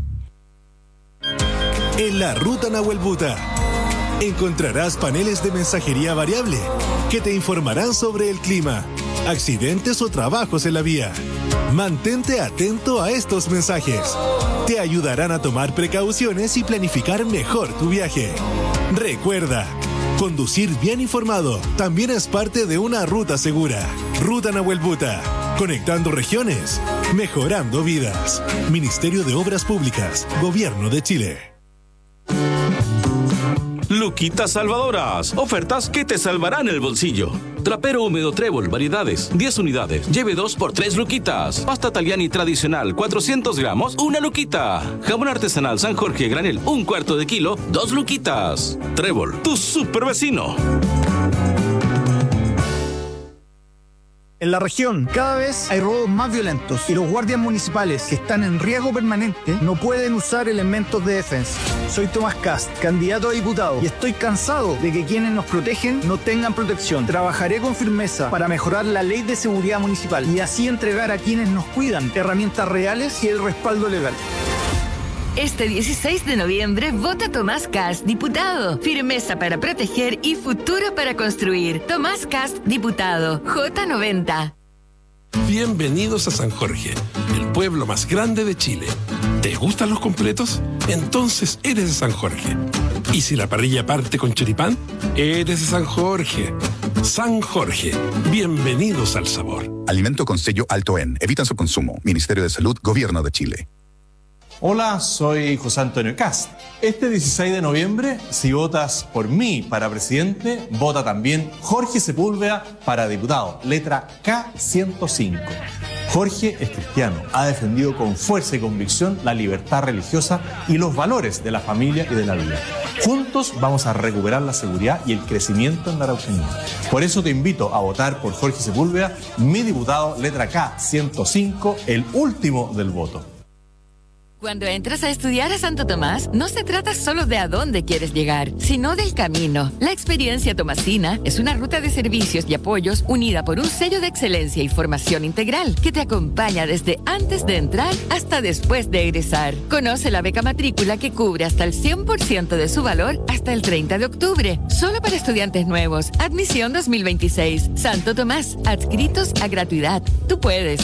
Speaker 17: En la ruta Nahuel Buta encontrarás paneles de mensajería variable que te informarán sobre el clima, accidentes o trabajos en la vía. Mantente atento a estos mensajes. Te ayudarán a tomar precauciones y planificar mejor tu viaje. Recuerda, conducir bien informado también es parte de una ruta segura. Ruta Nahuel Buta, conectando regiones, mejorando vidas. Ministerio de Obras Públicas, Gobierno de Chile.
Speaker 18: Luquitas Salvadoras, ofertas que te salvarán el bolsillo. Trapero húmedo Trébol, variedades, 10 unidades, lleve 2 por 3 luquitas. Pasta Tagliani tradicional, 400 gramos, 1 luquita. Jamón artesanal San Jorge granel, 1/4 de kilo, 2 luquitas. Trébol, tu super vecino.
Speaker 19: En la región, cada vez hay robos más violentos y los guardias municipales que están en riesgo permanente no pueden usar elementos de defensa. Soy Tomás Kast, candidato a diputado, y estoy cansado de que quienes nos protegen no tengan protección. Trabajaré con firmeza para mejorar la ley de seguridad municipal y así entregar a quienes nos cuidan herramientas reales y el respaldo legal.
Speaker 3: Este 16 de noviembre, vota Tomás Kast, diputado. Firmeza para proteger y futuro para construir. Tomás Kast, diputado. J90.
Speaker 2: Bienvenidos a San Jorge, el pueblo más grande de Chile. ¿Te gustan los completos? Entonces eres de San Jorge. ¿Y si la parrilla parte con choripán? Eres de San Jorge. San Jorge, bienvenidos al sabor.
Speaker 6: Alimento con sello alto en. Evitan su consumo. Ministerio de Salud, Gobierno de Chile.
Speaker 8: Hola, soy José Antonio Cast. Este 16 de noviembre, si votas por mí para presidente, vota también Jorge Sepúlveda para diputado, letra K105. Jorge es cristiano, ha defendido con fuerza y convicción la libertad religiosa y los valores de la familia y de la vida. Juntos vamos a recuperar la seguridad y el crecimiento en la Araucanía. Por eso te invito a votar por Jorge Sepúlveda, mi diputado, letra K105, el último del voto.
Speaker 10: Cuando entras a estudiar a Santo Tomás, no se trata solo de a dónde quieres llegar, sino del camino. La experiencia tomasina es una ruta de servicios y apoyos unida por un sello de excelencia y formación integral que te acompaña desde antes de entrar hasta después de egresar. Conoce la beca matrícula que cubre hasta el 100% de su valor hasta el 30 de octubre, solo para estudiantes nuevos. Admisión 2026. Santo Tomás, adscritos a gratuidad. Tú puedes.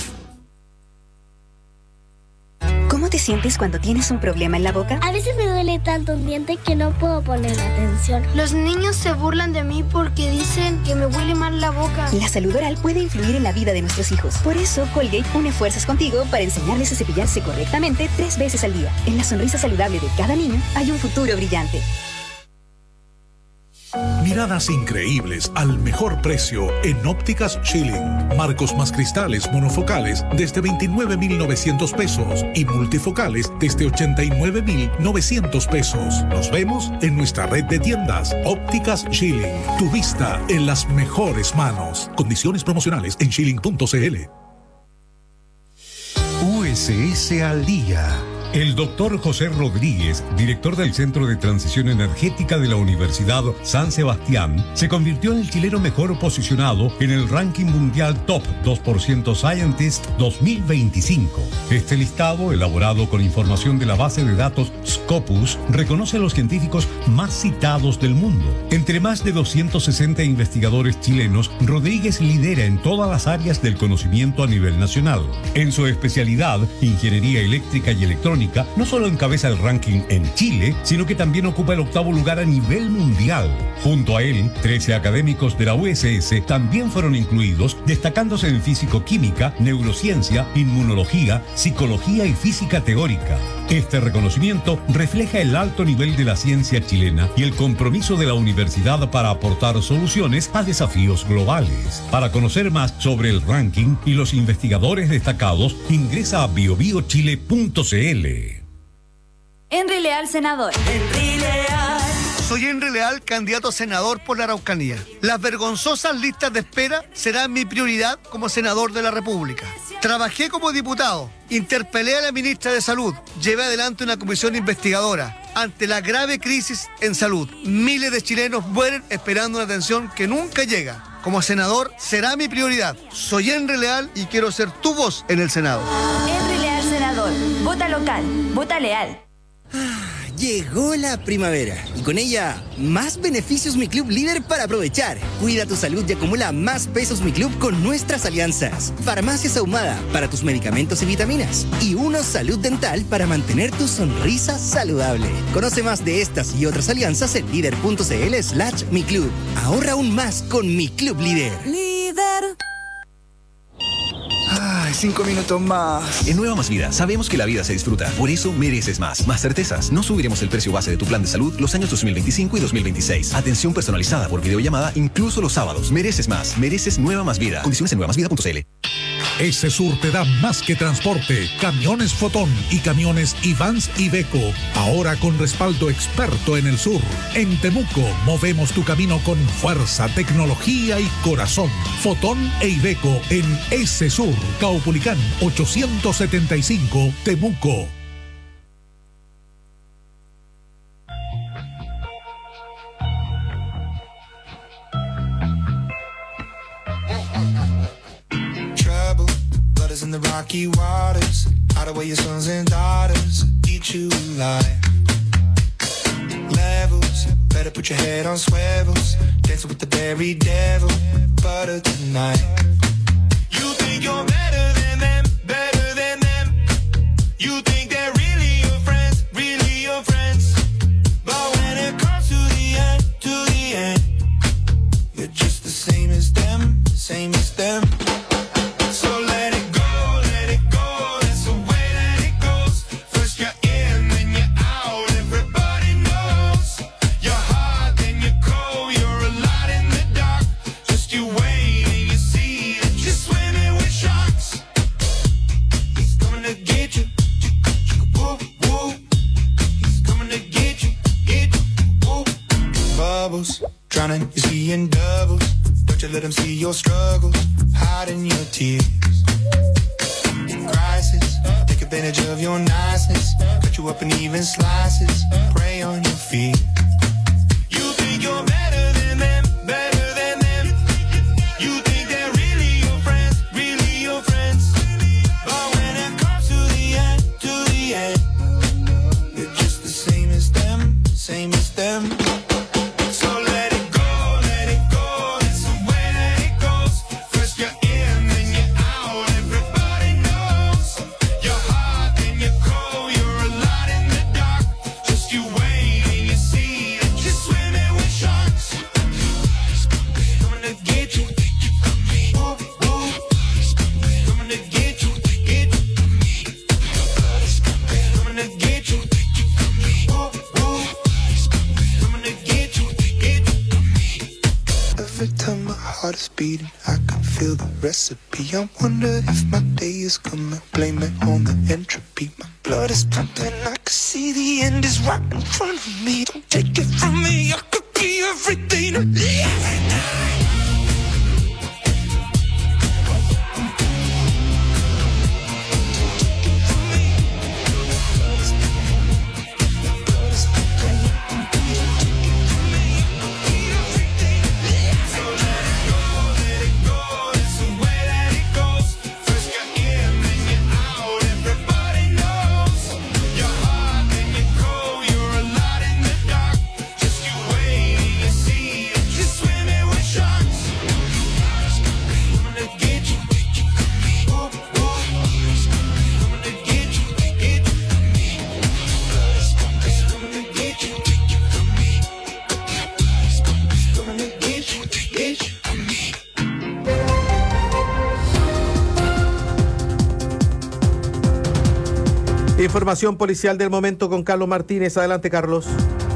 Speaker 20: ¿Cómo te sientes cuando tienes un problema en la boca?
Speaker 12: A veces me duele tanto un diente que no puedo poner atención. Los niños se burlan de mí porque dicen que me huele mal la boca.
Speaker 20: La salud oral puede influir en la vida de nuestros hijos. Por eso, Colgate une fuerzas contigo para enseñarles a cepillarse correctamente 3 veces al día. En la sonrisa saludable de cada niño hay un futuro brillante.
Speaker 7: Miradas increíbles al mejor precio en Ópticas Schilling. Marcos más cristales monofocales desde 29.900 pesos y multifocales desde 89.900 pesos. Nos vemos en nuestra red de tiendas Ópticas Schilling. Tu vista en las mejores manos. Condiciones promocionales en schilling.cl.
Speaker 21: USS al día. El doctor José Rodríguez, director del Centro de Transición Energética de la Universidad San Sebastián, se convirtió en el chileno mejor posicionado en el ranking mundial Top 2% Scientist 2025. Este listado, elaborado con información de la base de datos Scopus, reconoce a los científicos más citados del mundo. Entre más de 260 investigadores chilenos, Rodríguez lidera en todas las áreas del conocimiento a nivel nacional. En su especialidad, Ingeniería Eléctrica y Electrónica, no solo encabeza el ranking en Chile, sino que también ocupa el 8º lugar a nivel mundial. Junto a él, 13 académicos de la USS también fueron incluidos, destacándose en físico-química, neurociencia, inmunología, psicología y física teórica. Este reconocimiento refleja el alto nivel de la ciencia chilena y el compromiso de la universidad para aportar soluciones a desafíos globales. Para conocer más sobre el ranking y los investigadores destacados, ingresa a biobiochile.cl.
Speaker 22: Henry Leal, senador. Henry Leal.
Speaker 23: Soy Henry Leal, candidato a senador por la Araucanía. Las vergonzosas listas de espera serán mi prioridad como senador de la República. Trabajé como diputado, interpelé a la ministra de Salud, llevé adelante una comisión investigadora. Ante la grave crisis en salud, miles de chilenos mueren esperando una atención que nunca llega. Como senador, será mi prioridad. Soy Henry Leal y quiero ser tu voz en el Senado.
Speaker 22: Henry Leal, senador. Vota local, vota leal.
Speaker 24: Llegó la primavera y con ella más beneficios Mi Club Líder para aprovechar. Cuida tu salud y acumula más pesos Mi Club con nuestras alianzas. Farmacias Ahumada para tus medicamentos y vitaminas. Y Uno Salud Dental para mantener tu sonrisa saludable. Conoce más de estas y otras alianzas en líder.cl/Mi Club. Ahorra aún más con Mi Club Líder.
Speaker 22: Líder.
Speaker 25: 5 minutos más.
Speaker 31: En Nueva Más Vida sabemos que la vida se disfruta. Por eso mereces más. Más certezas. No subiremos el precio base de tu plan de salud los años 2025 y 2026. Atención personalizada por videollamada incluso los sábados. Mereces más. Mereces Nueva Más Vida. Condiciones en nuevamásvida.cl.
Speaker 7: Esesur te da más que transporte. Camiones Fotón y camiones Ivans Iveco. Ahora con respaldo experto en el sur. En Temuco movemos tu camino con fuerza, tecnología y corazón. Fotón e Iveco en Esesur. Caupolicán 875 Temuco.
Speaker 11: In the rocky waters, hide away your sons and daughters, teach you life. Levels, better put your head on swivels, dancing with the very devil, butter tonight. You think you're better than them, better than them. You think they're really your friends, really your friends. But when it comes to the end, you're just the same as them, same as them. So let it go, that's the way that it goes. First you're in, then you're out, everybody knows. You're hot, then you're cold, you're a lot in the dark. Just you wait and you see that you're swimming with sharks. He's coming to get you, whoop, whoop. He's coming to get you, whoop. Bubbles, drowning, you see in doubles. Don't you let him see your struggles, hiding your tears. Crisis, take advantage of your niceness. Cut you up in even slices, prey on your fear. You think you're better than them, better than them. You think they're really your friends, really your friends. But when it comes to the end, you're just the same as them, same as them. So let it go, that's the way that it goes. First you're in, then you're out, everybody knows. You're hot, then you're cold, you're a lot in the dark. Just you wait and you see that you're swimming with sharks. Coming to get you, whoop, whoop. Coming to get you, coming to get you, whoop, whoop. Coming to get you. Every time my heart is beating, I can feel the recipe. I wonder if my day is coming, blame it on the entropy. My blood is pumping, I can see the end is right in front of me. Don't take it from me, I could be everything every night.
Speaker 1: Información policial del momento con Carlos Martínez. Adelante, Carlos.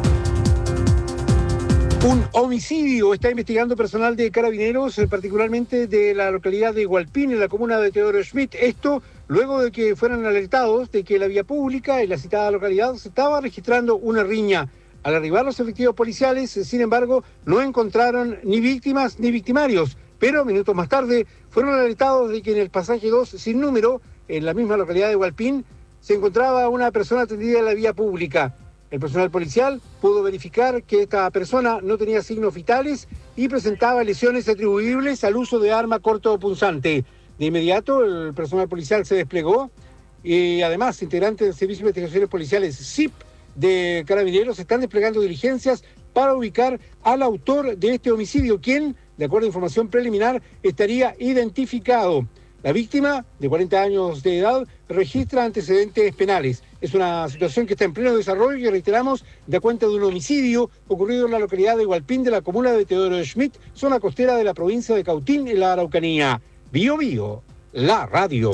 Speaker 4: Un homicidio está investigando personal de Carabineros, particularmente de la localidad de Hualpín, en la comuna de Teodoro Schmidt. Esto luego de que fueran alertados de que en la vía pública en la citada localidad se estaba registrando una riña. Al arribar los efectivos policiales, sin embargo, no encontraron ni víctimas ni victimarios, pero minutos más tarde fueron alertados de que en el pasaje 2 sin número, en la misma localidad de Hualpín, se encontraba una persona atendida en la vía pública. El personal policial pudo verificar que esta persona no tenía signos vitales y presentaba lesiones atribuibles al uso de arma cortopunzante. De inmediato, el personal policial se desplegó y además integrantes del Servicio de Investigaciones Policiales SIP de Carabineros están desplegando diligencias para ubicar al autor de este homicidio, quien, de acuerdo a información preliminar, estaría identificado. La víctima, de 40 años de edad, registra antecedentes penales. Es una situación que está en pleno desarrollo y reiteramos, da cuenta de un homicidio ocurrido en la localidad de Hualpín de la comuna de Teodoro Schmidt, zona costera de la provincia de Cautín, en la Araucanía. Bío Bío, la radio.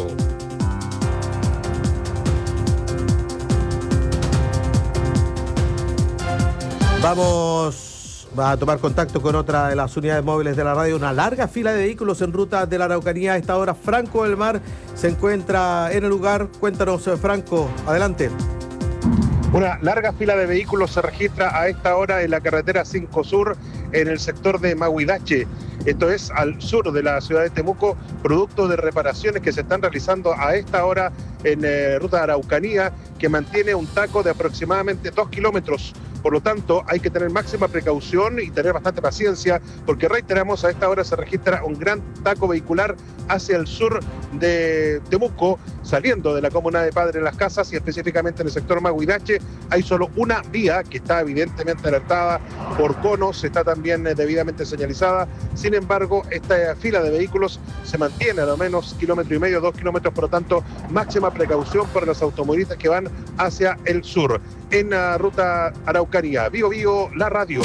Speaker 1: Vamos a tomar contacto con otra de las unidades móviles de la radio. Una larga fila de vehículos en ruta de la Araucanía. A esta hora, Franco del Mar se encuentra en el lugar. Cuéntanos, Franco, adelante.
Speaker 5: Una larga fila de vehículos se registra a esta hora en la carretera 5 Sur, en el sector de Mahuidache. Esto es al sur de la ciudad de Temuco, producto de reparaciones que se están realizando a esta hora en ruta de Araucanía, que mantiene un taco de aproximadamente 2 kilómetros. Por lo tanto, hay que tener máxima precaución y tener bastante paciencia, porque reiteramos, a esta hora se registra un gran taco vehicular hacia el sur de Temuco, saliendo de la comuna de Padre Las Casas y específicamente en el sector Maguidache hay solo una vía que está evidentemente alertada por conos, está también debidamente señalizada. Sin embargo, esta fila de vehículos se mantiene a lo menos 1,5 km, 2 kilómetros, por lo tanto, máxima precaución para los automovilistas que van hacia el sur. En la ruta Araucanía, Bío Bío, la radio.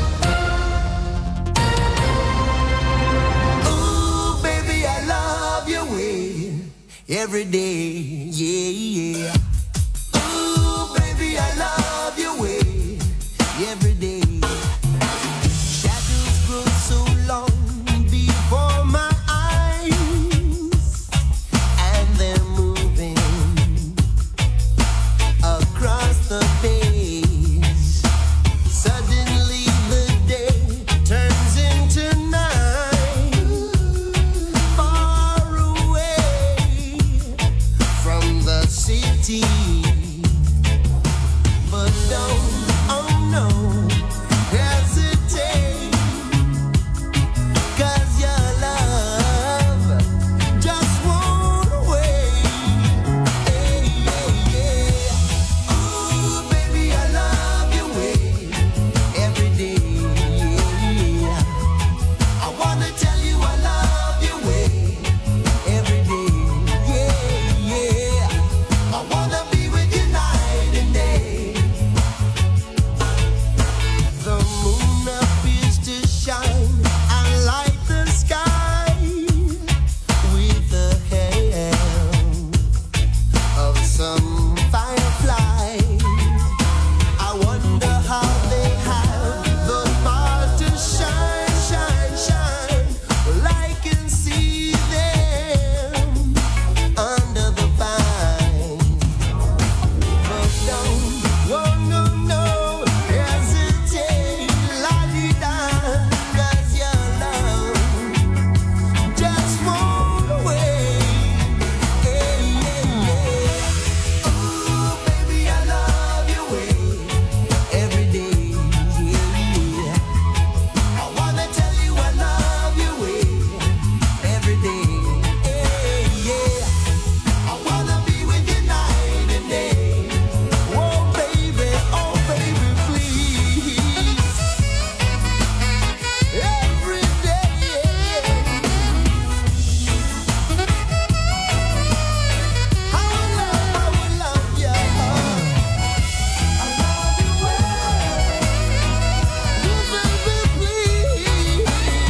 Speaker 11: Every day, yeah, yeah. Ooh, baby, I love your way. Every day. Shadows grow so long before my eyes, and they're moving across the page. Suddenly the day turns into night. Far away from the city, but don't, oh no, hesitate, 'cause your love just won't wait. Hey, yeah, yeah. Ooh, baby, I love your way every day. Yeah. I wanna tell you I love your way every day. Yeah, yeah. I wanna be with you night and day. The moon appears to shine and light the sky with the help of some firefly. I wonder how they have the power to shine, shine, shine. Well, I can see them under the vine. But don't, oh no, no, hesitate, la-di-da, 'cause your love just won't wait. Hey, yeah, yeah. Ooh, baby, I love your way every day. Yeah. I wanna tell you I love your way every day. Hey, yeah. I wanna be with you night and day. Oh baby, please. Every day. I will love you. I love you well. Oh baby, please.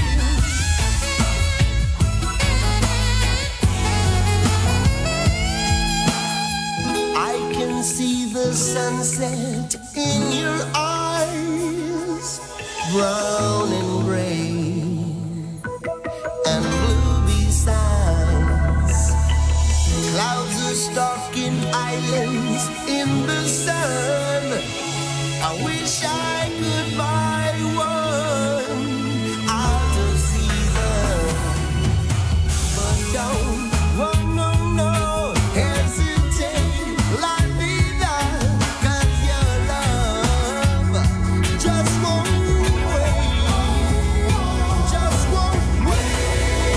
Speaker 11: I can see the sunset in your eyes, brown and gray and blue besides. Clouds are stalking islands in the sun. I wish I could buy one out of season, but don't, oh no, no, hesitate, la vida, 'cause your love just won't wait, just won't wait.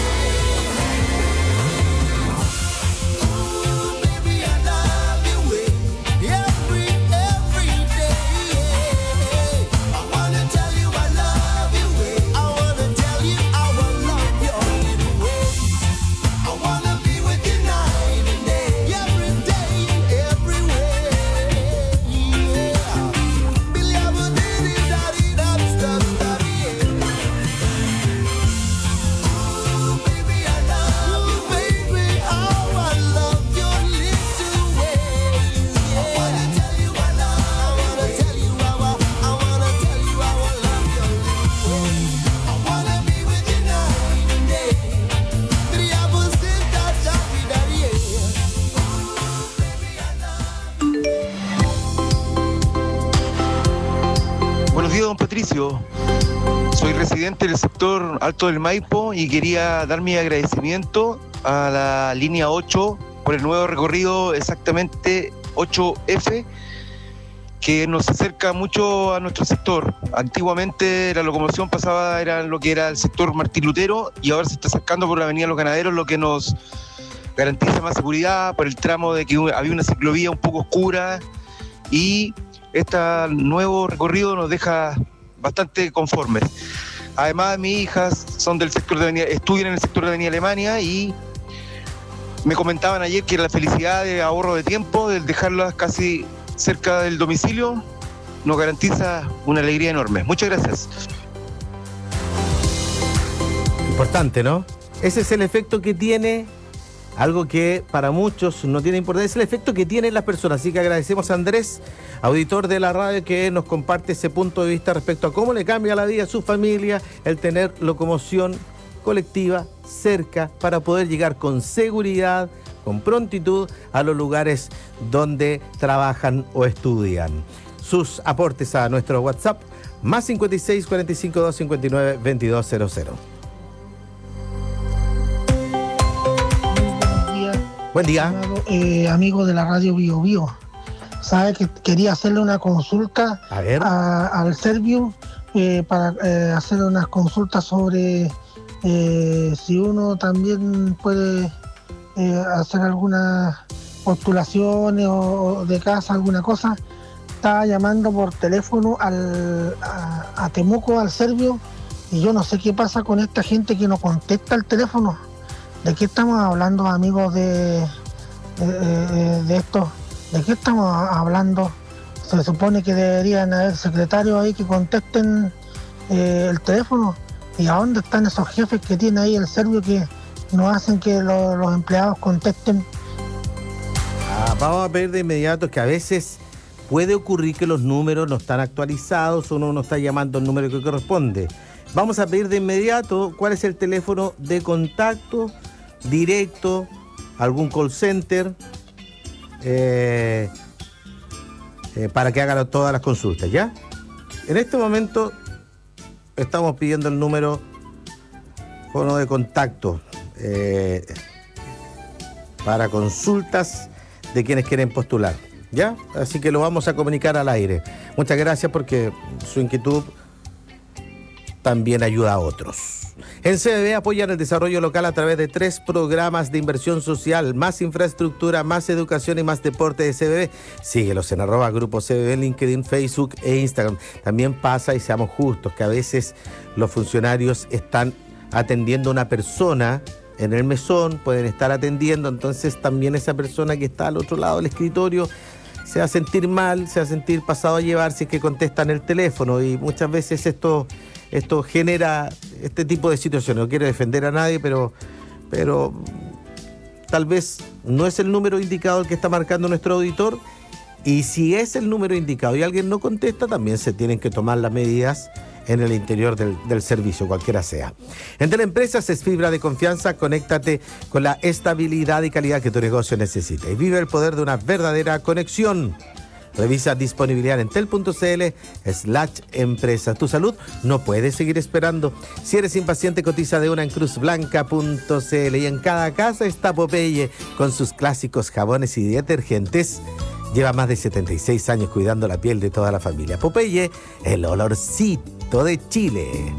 Speaker 11: Ooh, baby, I love your way every day. I wanna tell you I love your way. I wanna tell you I will love your way. I wanna be with you night and day, every day, everywhere. Yeah. Billy, I will diddy, daddy, daddy, daddy. Ooh, baby, I love you, baby. Oh, I love your little ways. I wanna tell you I love. I wanna tell you I will love your little ways. I wanna be with you night and day. Billy, I will sit down, daddy, daddy.
Speaker 9: Buenos días, don Patricio. Soy residente del sector Alto del Maipo y quería dar mi agradecimiento a la línea 8 por el nuevo recorrido, exactamente 8F, que nos acerca mucho a nuestro sector. Antiguamente la locomoción pasaba, era lo que era el sector Martín Lutero, y ahora se está acercando por la avenida Los Ganaderos, lo que nos garantiza más seguridad por el tramo de que había una ciclovía un poco oscura, y este nuevo recorrido nos deja bastante conformes. Además, mis hijas son del sector de Avenida, estudian en el sector de Avenida Alemania, y me comentaban ayer que la felicidad de ahorro de tiempo, de dejarlas casi cerca del domicilio, nos garantiza una alegría enorme. Muchas gracias.
Speaker 1: Importante, ¿no? Ese es el efecto que tiene, algo que para muchos no tiene importancia, es el efecto que tienen las personas. Así que agradecemos a Andrés, auditor de la radio, que nos comparte ese punto de vista respecto a cómo le cambia la vida a su familia el tener locomoción colectiva cerca para poder llegar con seguridad, con prontitud a los lugares donde trabajan o estudian. Sus aportes a nuestro WhatsApp, más 56 45 259 2200. Buen día.
Speaker 13: Amigo de la radio Bio Bio. Sabe que quería hacerle una consulta al Servium para hacer unas consultas sobre si uno también puede hacer algunas postulaciones o de casa, alguna cosa. Estaba llamando por teléfono a Temuco, al Servium, y yo no sé qué pasa con esta gente que no contesta el teléfono. ¿De qué estamos hablando, amigos de esto? ¿De qué estamos hablando? Se supone que deberían haber secretarios ahí que contesten el teléfono. ¿Y a dónde están esos jefes que tiene ahí el Servio que no hacen que los empleados contesten?
Speaker 1: Vamos a pedir de inmediato que a veces puede ocurrir que los números no están actualizados, uno no está llamando el número que corresponde. Vamos a pedir de inmediato cuál es el teléfono de contacto directo, algún call center, para que hagan todas las consultas, ¿ya? En este momento estamos pidiendo el número de contacto para consultas de quienes quieren postular, ¿ya? Así que lo vamos a comunicar al aire. Muchas gracias, porque su inquietud también ayuda a otros. En CBB apoyan el desarrollo local a través de 3 programas de inversión social: más infraestructura, más educación y más deporte de CBB. Síguelos en @Grupo CBB, LinkedIn, Facebook e Instagram. También pasa, y seamos justos, que a veces los funcionarios están atendiendo a una persona en el mesón, pueden estar atendiendo, entonces también esa persona que está al otro lado del escritorio se va a sentir mal, se va a sentir pasado a llevar si es que contestan el teléfono, y muchas veces esto genera este tipo de situaciones. No quiero defender a nadie, pero tal vez no es el número indicado el que está marcando nuestro auditor, y si es el número indicado y alguien no contesta, también se tienen que tomar las medidas en el interior del servicio, cualquiera sea. En Teleempresas es fibra de confianza. Conéctate con la estabilidad y calidad que tu negocio necesita y vive el poder de una verdadera conexión. Revisa disponibilidad en tel.cl/empresa. Tu salud no puede seguir esperando. Si eres impaciente, cotiza de una en cruzblanca.cl. Y en cada casa está Popeye con sus clásicos jabones y detergentes. Lleva más de 76 años cuidando la piel de toda la familia. Popeye, el olorcito de Chile.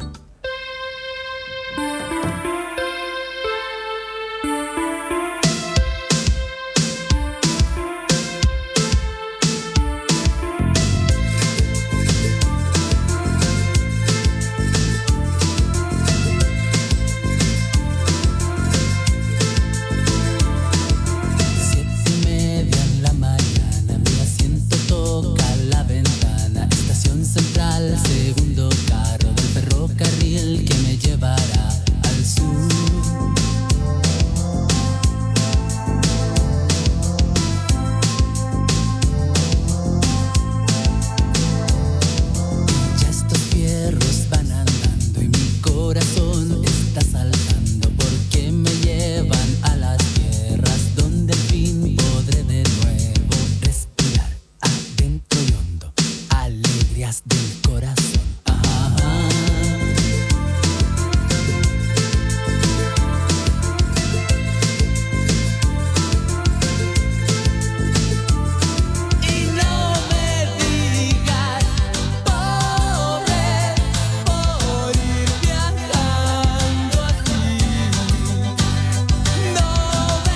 Speaker 14: Segundo carro del ferrocarril que me llevará al sur. Ya estos fierros van andando y mi corazón está saltando, porque me llevan a las tierras donde al fin podré de nuevo respirar adentro y hondo alegrías del corazón. No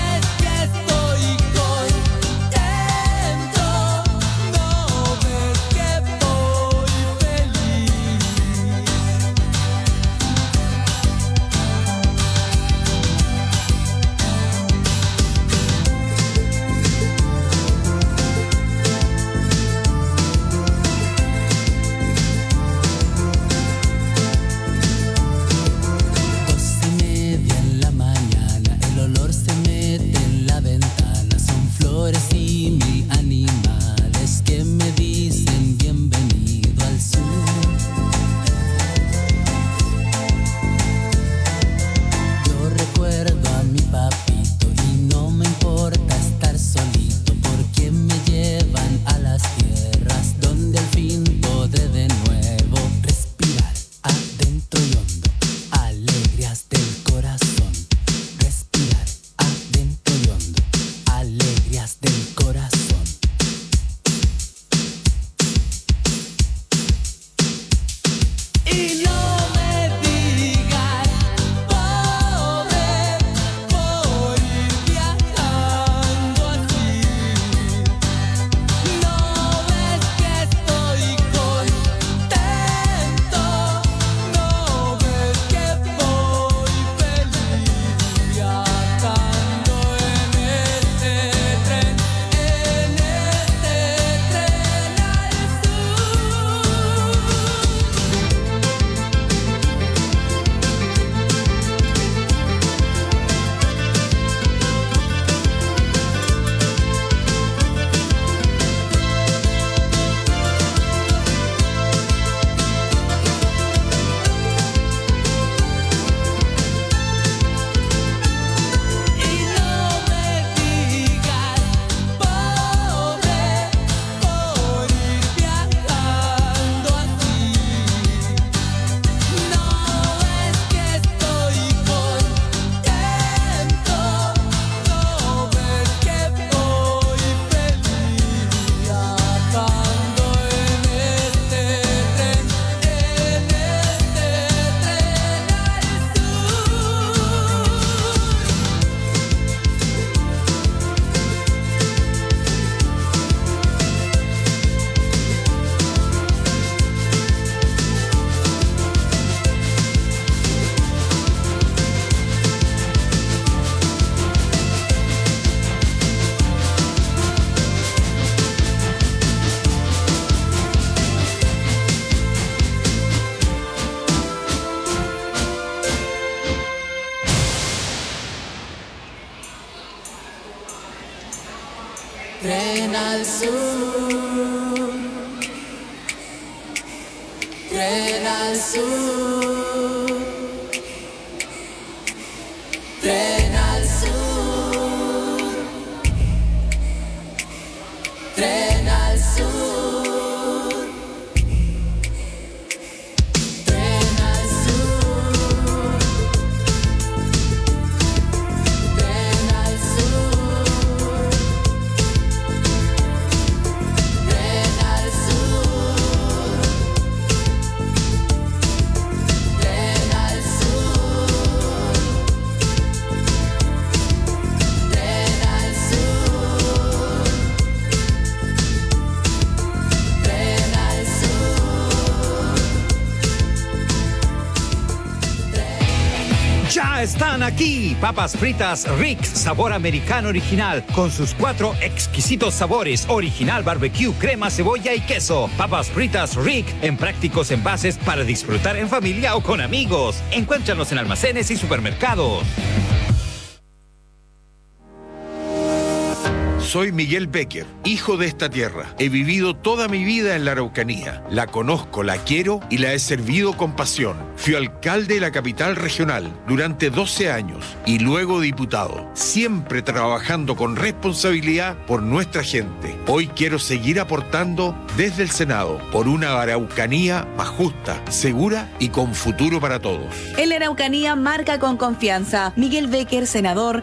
Speaker 14: al sur, tren al sur, tren al sur, tren al sur, tren al sur, tren al sur, tren al sur, tren al sur, tren al sur, tren al
Speaker 3: Ya están aquí, papas fritas Rick, sabor americano original, con sus 4 exquisitos sabores, original barbecue, crema, cebolla y queso. Papas fritas Rick, en prácticos envases para disfrutar en familia o con amigos. Encuéntranos en almacenes y supermercados.
Speaker 15: Soy Miguel Becker, hijo de esta tierra. He vivido toda mi vida en la Araucanía. La conozco, la quiero y la he servido con pasión. Fui alcalde de la capital regional durante 12 años y luego diputado, siempre trabajando con responsabilidad por nuestra gente. Hoy quiero seguir aportando desde el Senado por una Araucanía más justa, segura y con futuro para todos.
Speaker 16: En la Araucanía marca con confianza. Miguel Becker, senador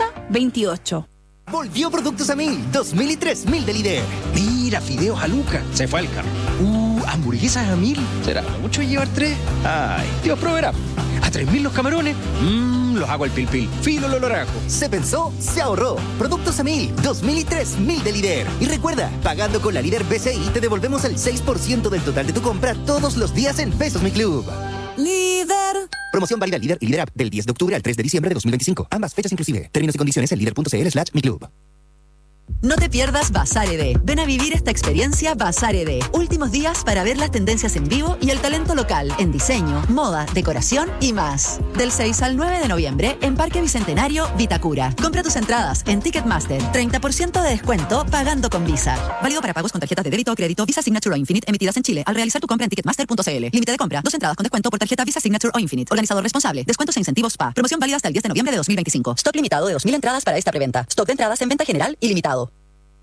Speaker 16: J28.
Speaker 24: Volvió Productos a 1000, 2000 y 3000 de líder. Mira, fideos a Luca. Se fue al carro. Hamburguesas a 1000. ¿Será mucho llevar 3? Ay, Dios proveerá. A 3000 los camarones. Los hago al pil. Filo lo lorajo. Se pensó, se ahorró. Productos a 1000, 2000 y 3000 de líder. Y recuerda, pagando con la líder BCI te devolvemos el 6% del total de tu compra todos los días en Pesos Mi Club.
Speaker 16: Líder.
Speaker 24: Promoción válida Líder y Líder App del 10 de octubre al 3 de diciembre de 2025. Ambas fechas inclusive. Términos y condiciones en líder.cl/miclub.
Speaker 17: No te pierdas Bazar ED. Ven a vivir esta experiencia Bazar ED. Últimos días para ver las tendencias en vivo y el talento local en diseño, moda, decoración y más. Del 6 al 9 de noviembre en Parque Bicentenario, Vitacura. Compra tus entradas en Ticketmaster. 30% de descuento pagando con Visa. Válido para pagos con tarjetas de débito o crédito Visa Signature o Infinite emitidas en Chile al realizar tu compra en Ticketmaster.cl. Límite de compra. 2 entradas con descuento por tarjeta Visa Signature o Infinite. Organizador responsable. Descuentos e incentivos SPA. Promoción válida hasta el 10 de noviembre de 2025. Stock limitado de 2000 entradas para esta preventa. Stock de entradas en venta general ilimitado.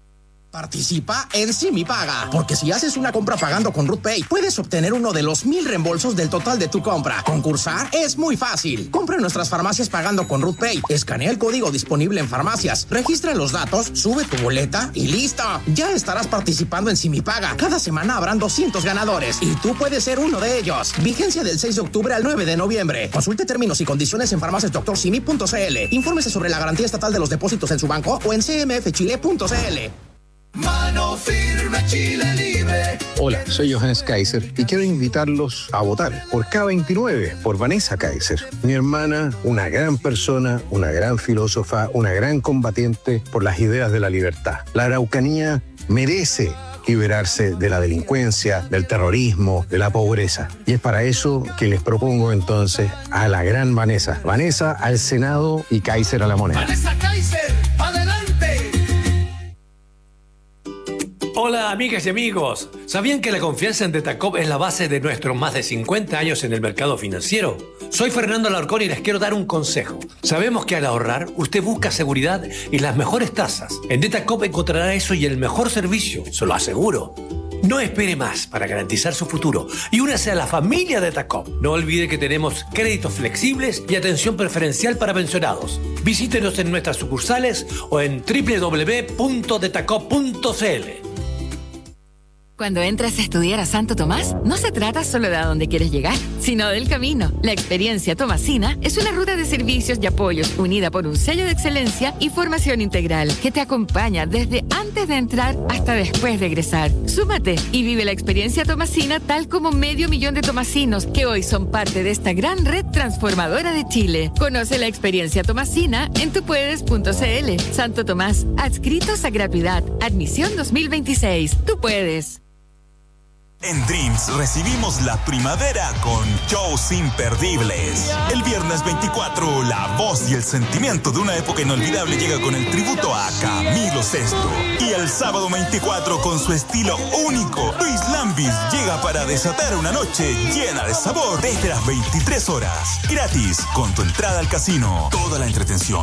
Speaker 18: Participa en Simi Paga, porque si haces una compra pagando con RootPay, puedes obtener uno de los 1000 reembolsos del total de tu compra. Concursar es muy fácil. Compra en nuestras farmacias pagando con RootPay. Escanea el código disponible en farmacias. Registra los datos, sube tu boleta y ¡listo! Ya estarás participando en Simi Paga. Cada semana habrán 200 ganadores y tú puedes ser uno de ellos. Vigencia del 6 de octubre al 9 de noviembre. Consulte términos y condiciones en farmaciasdoctorsimi.cl. Infórmese sobre la garantía estatal de los depósitos en su banco o en cmfchile.cl.
Speaker 11: Mano firme, Chile libre.
Speaker 19: Hola, soy Johannes Kaiser y quiero invitarlos a votar por K29, por Vanessa Kaiser. Mi hermana, una gran persona, una gran filósofa, una gran combatiente por las ideas de la libertad. La Araucanía merece liberarse de la delincuencia, del terrorismo, de la pobreza. Y es para eso que les propongo entonces a la gran Vanessa. Vanessa al Senado y Kaiser a la moneda.
Speaker 11: Vanessa Kaiser, adelante.
Speaker 31: Hola amigas y amigos, ¿sabían que la confianza en Detacop es la base de nuestros más de 50 años en el mercado financiero? Soy Fernando Alarcón y les quiero dar un consejo. Sabemos que al ahorrar, usted busca seguridad y las mejores tasas. En Detacop encontrará eso y el mejor servicio, se lo aseguro. No espere más para garantizar su futuro y únase a la familia Detacop. No olvide que tenemos créditos flexibles y atención preferencial para pensionados. Visítenos en nuestras sucursales o en www.detacop.cl.
Speaker 10: Cuando entras a estudiar a Santo Tomás, no se trata solo de a dónde quieres llegar, sino del camino. La experiencia tomasina es una ruta de servicios y apoyos unida por un sello de excelencia y formación integral que te acompaña desde antes de entrar hasta después de egresar. Súmate y vive la experiencia tomasina tal como 500,000 de tomasinos que hoy son parte de esta gran red transformadora de Chile. Conoce la experiencia tomasina en tupuedes.cl. Santo Tomás, adscritos a gratuidad. Admisión 2026. Tú puedes.
Speaker 2: En Dreams recibimos la primavera con shows imperdibles. El viernes 24, la voz y el sentimiento de una época inolvidable llega con el tributo a Camilo Sesto. Y el sábado 24, con su estilo único, Luis Lambis llega para desatar una noche llena de sabor desde las 23 horas. Gratis, con tu entrada al casino. Toda la entretención,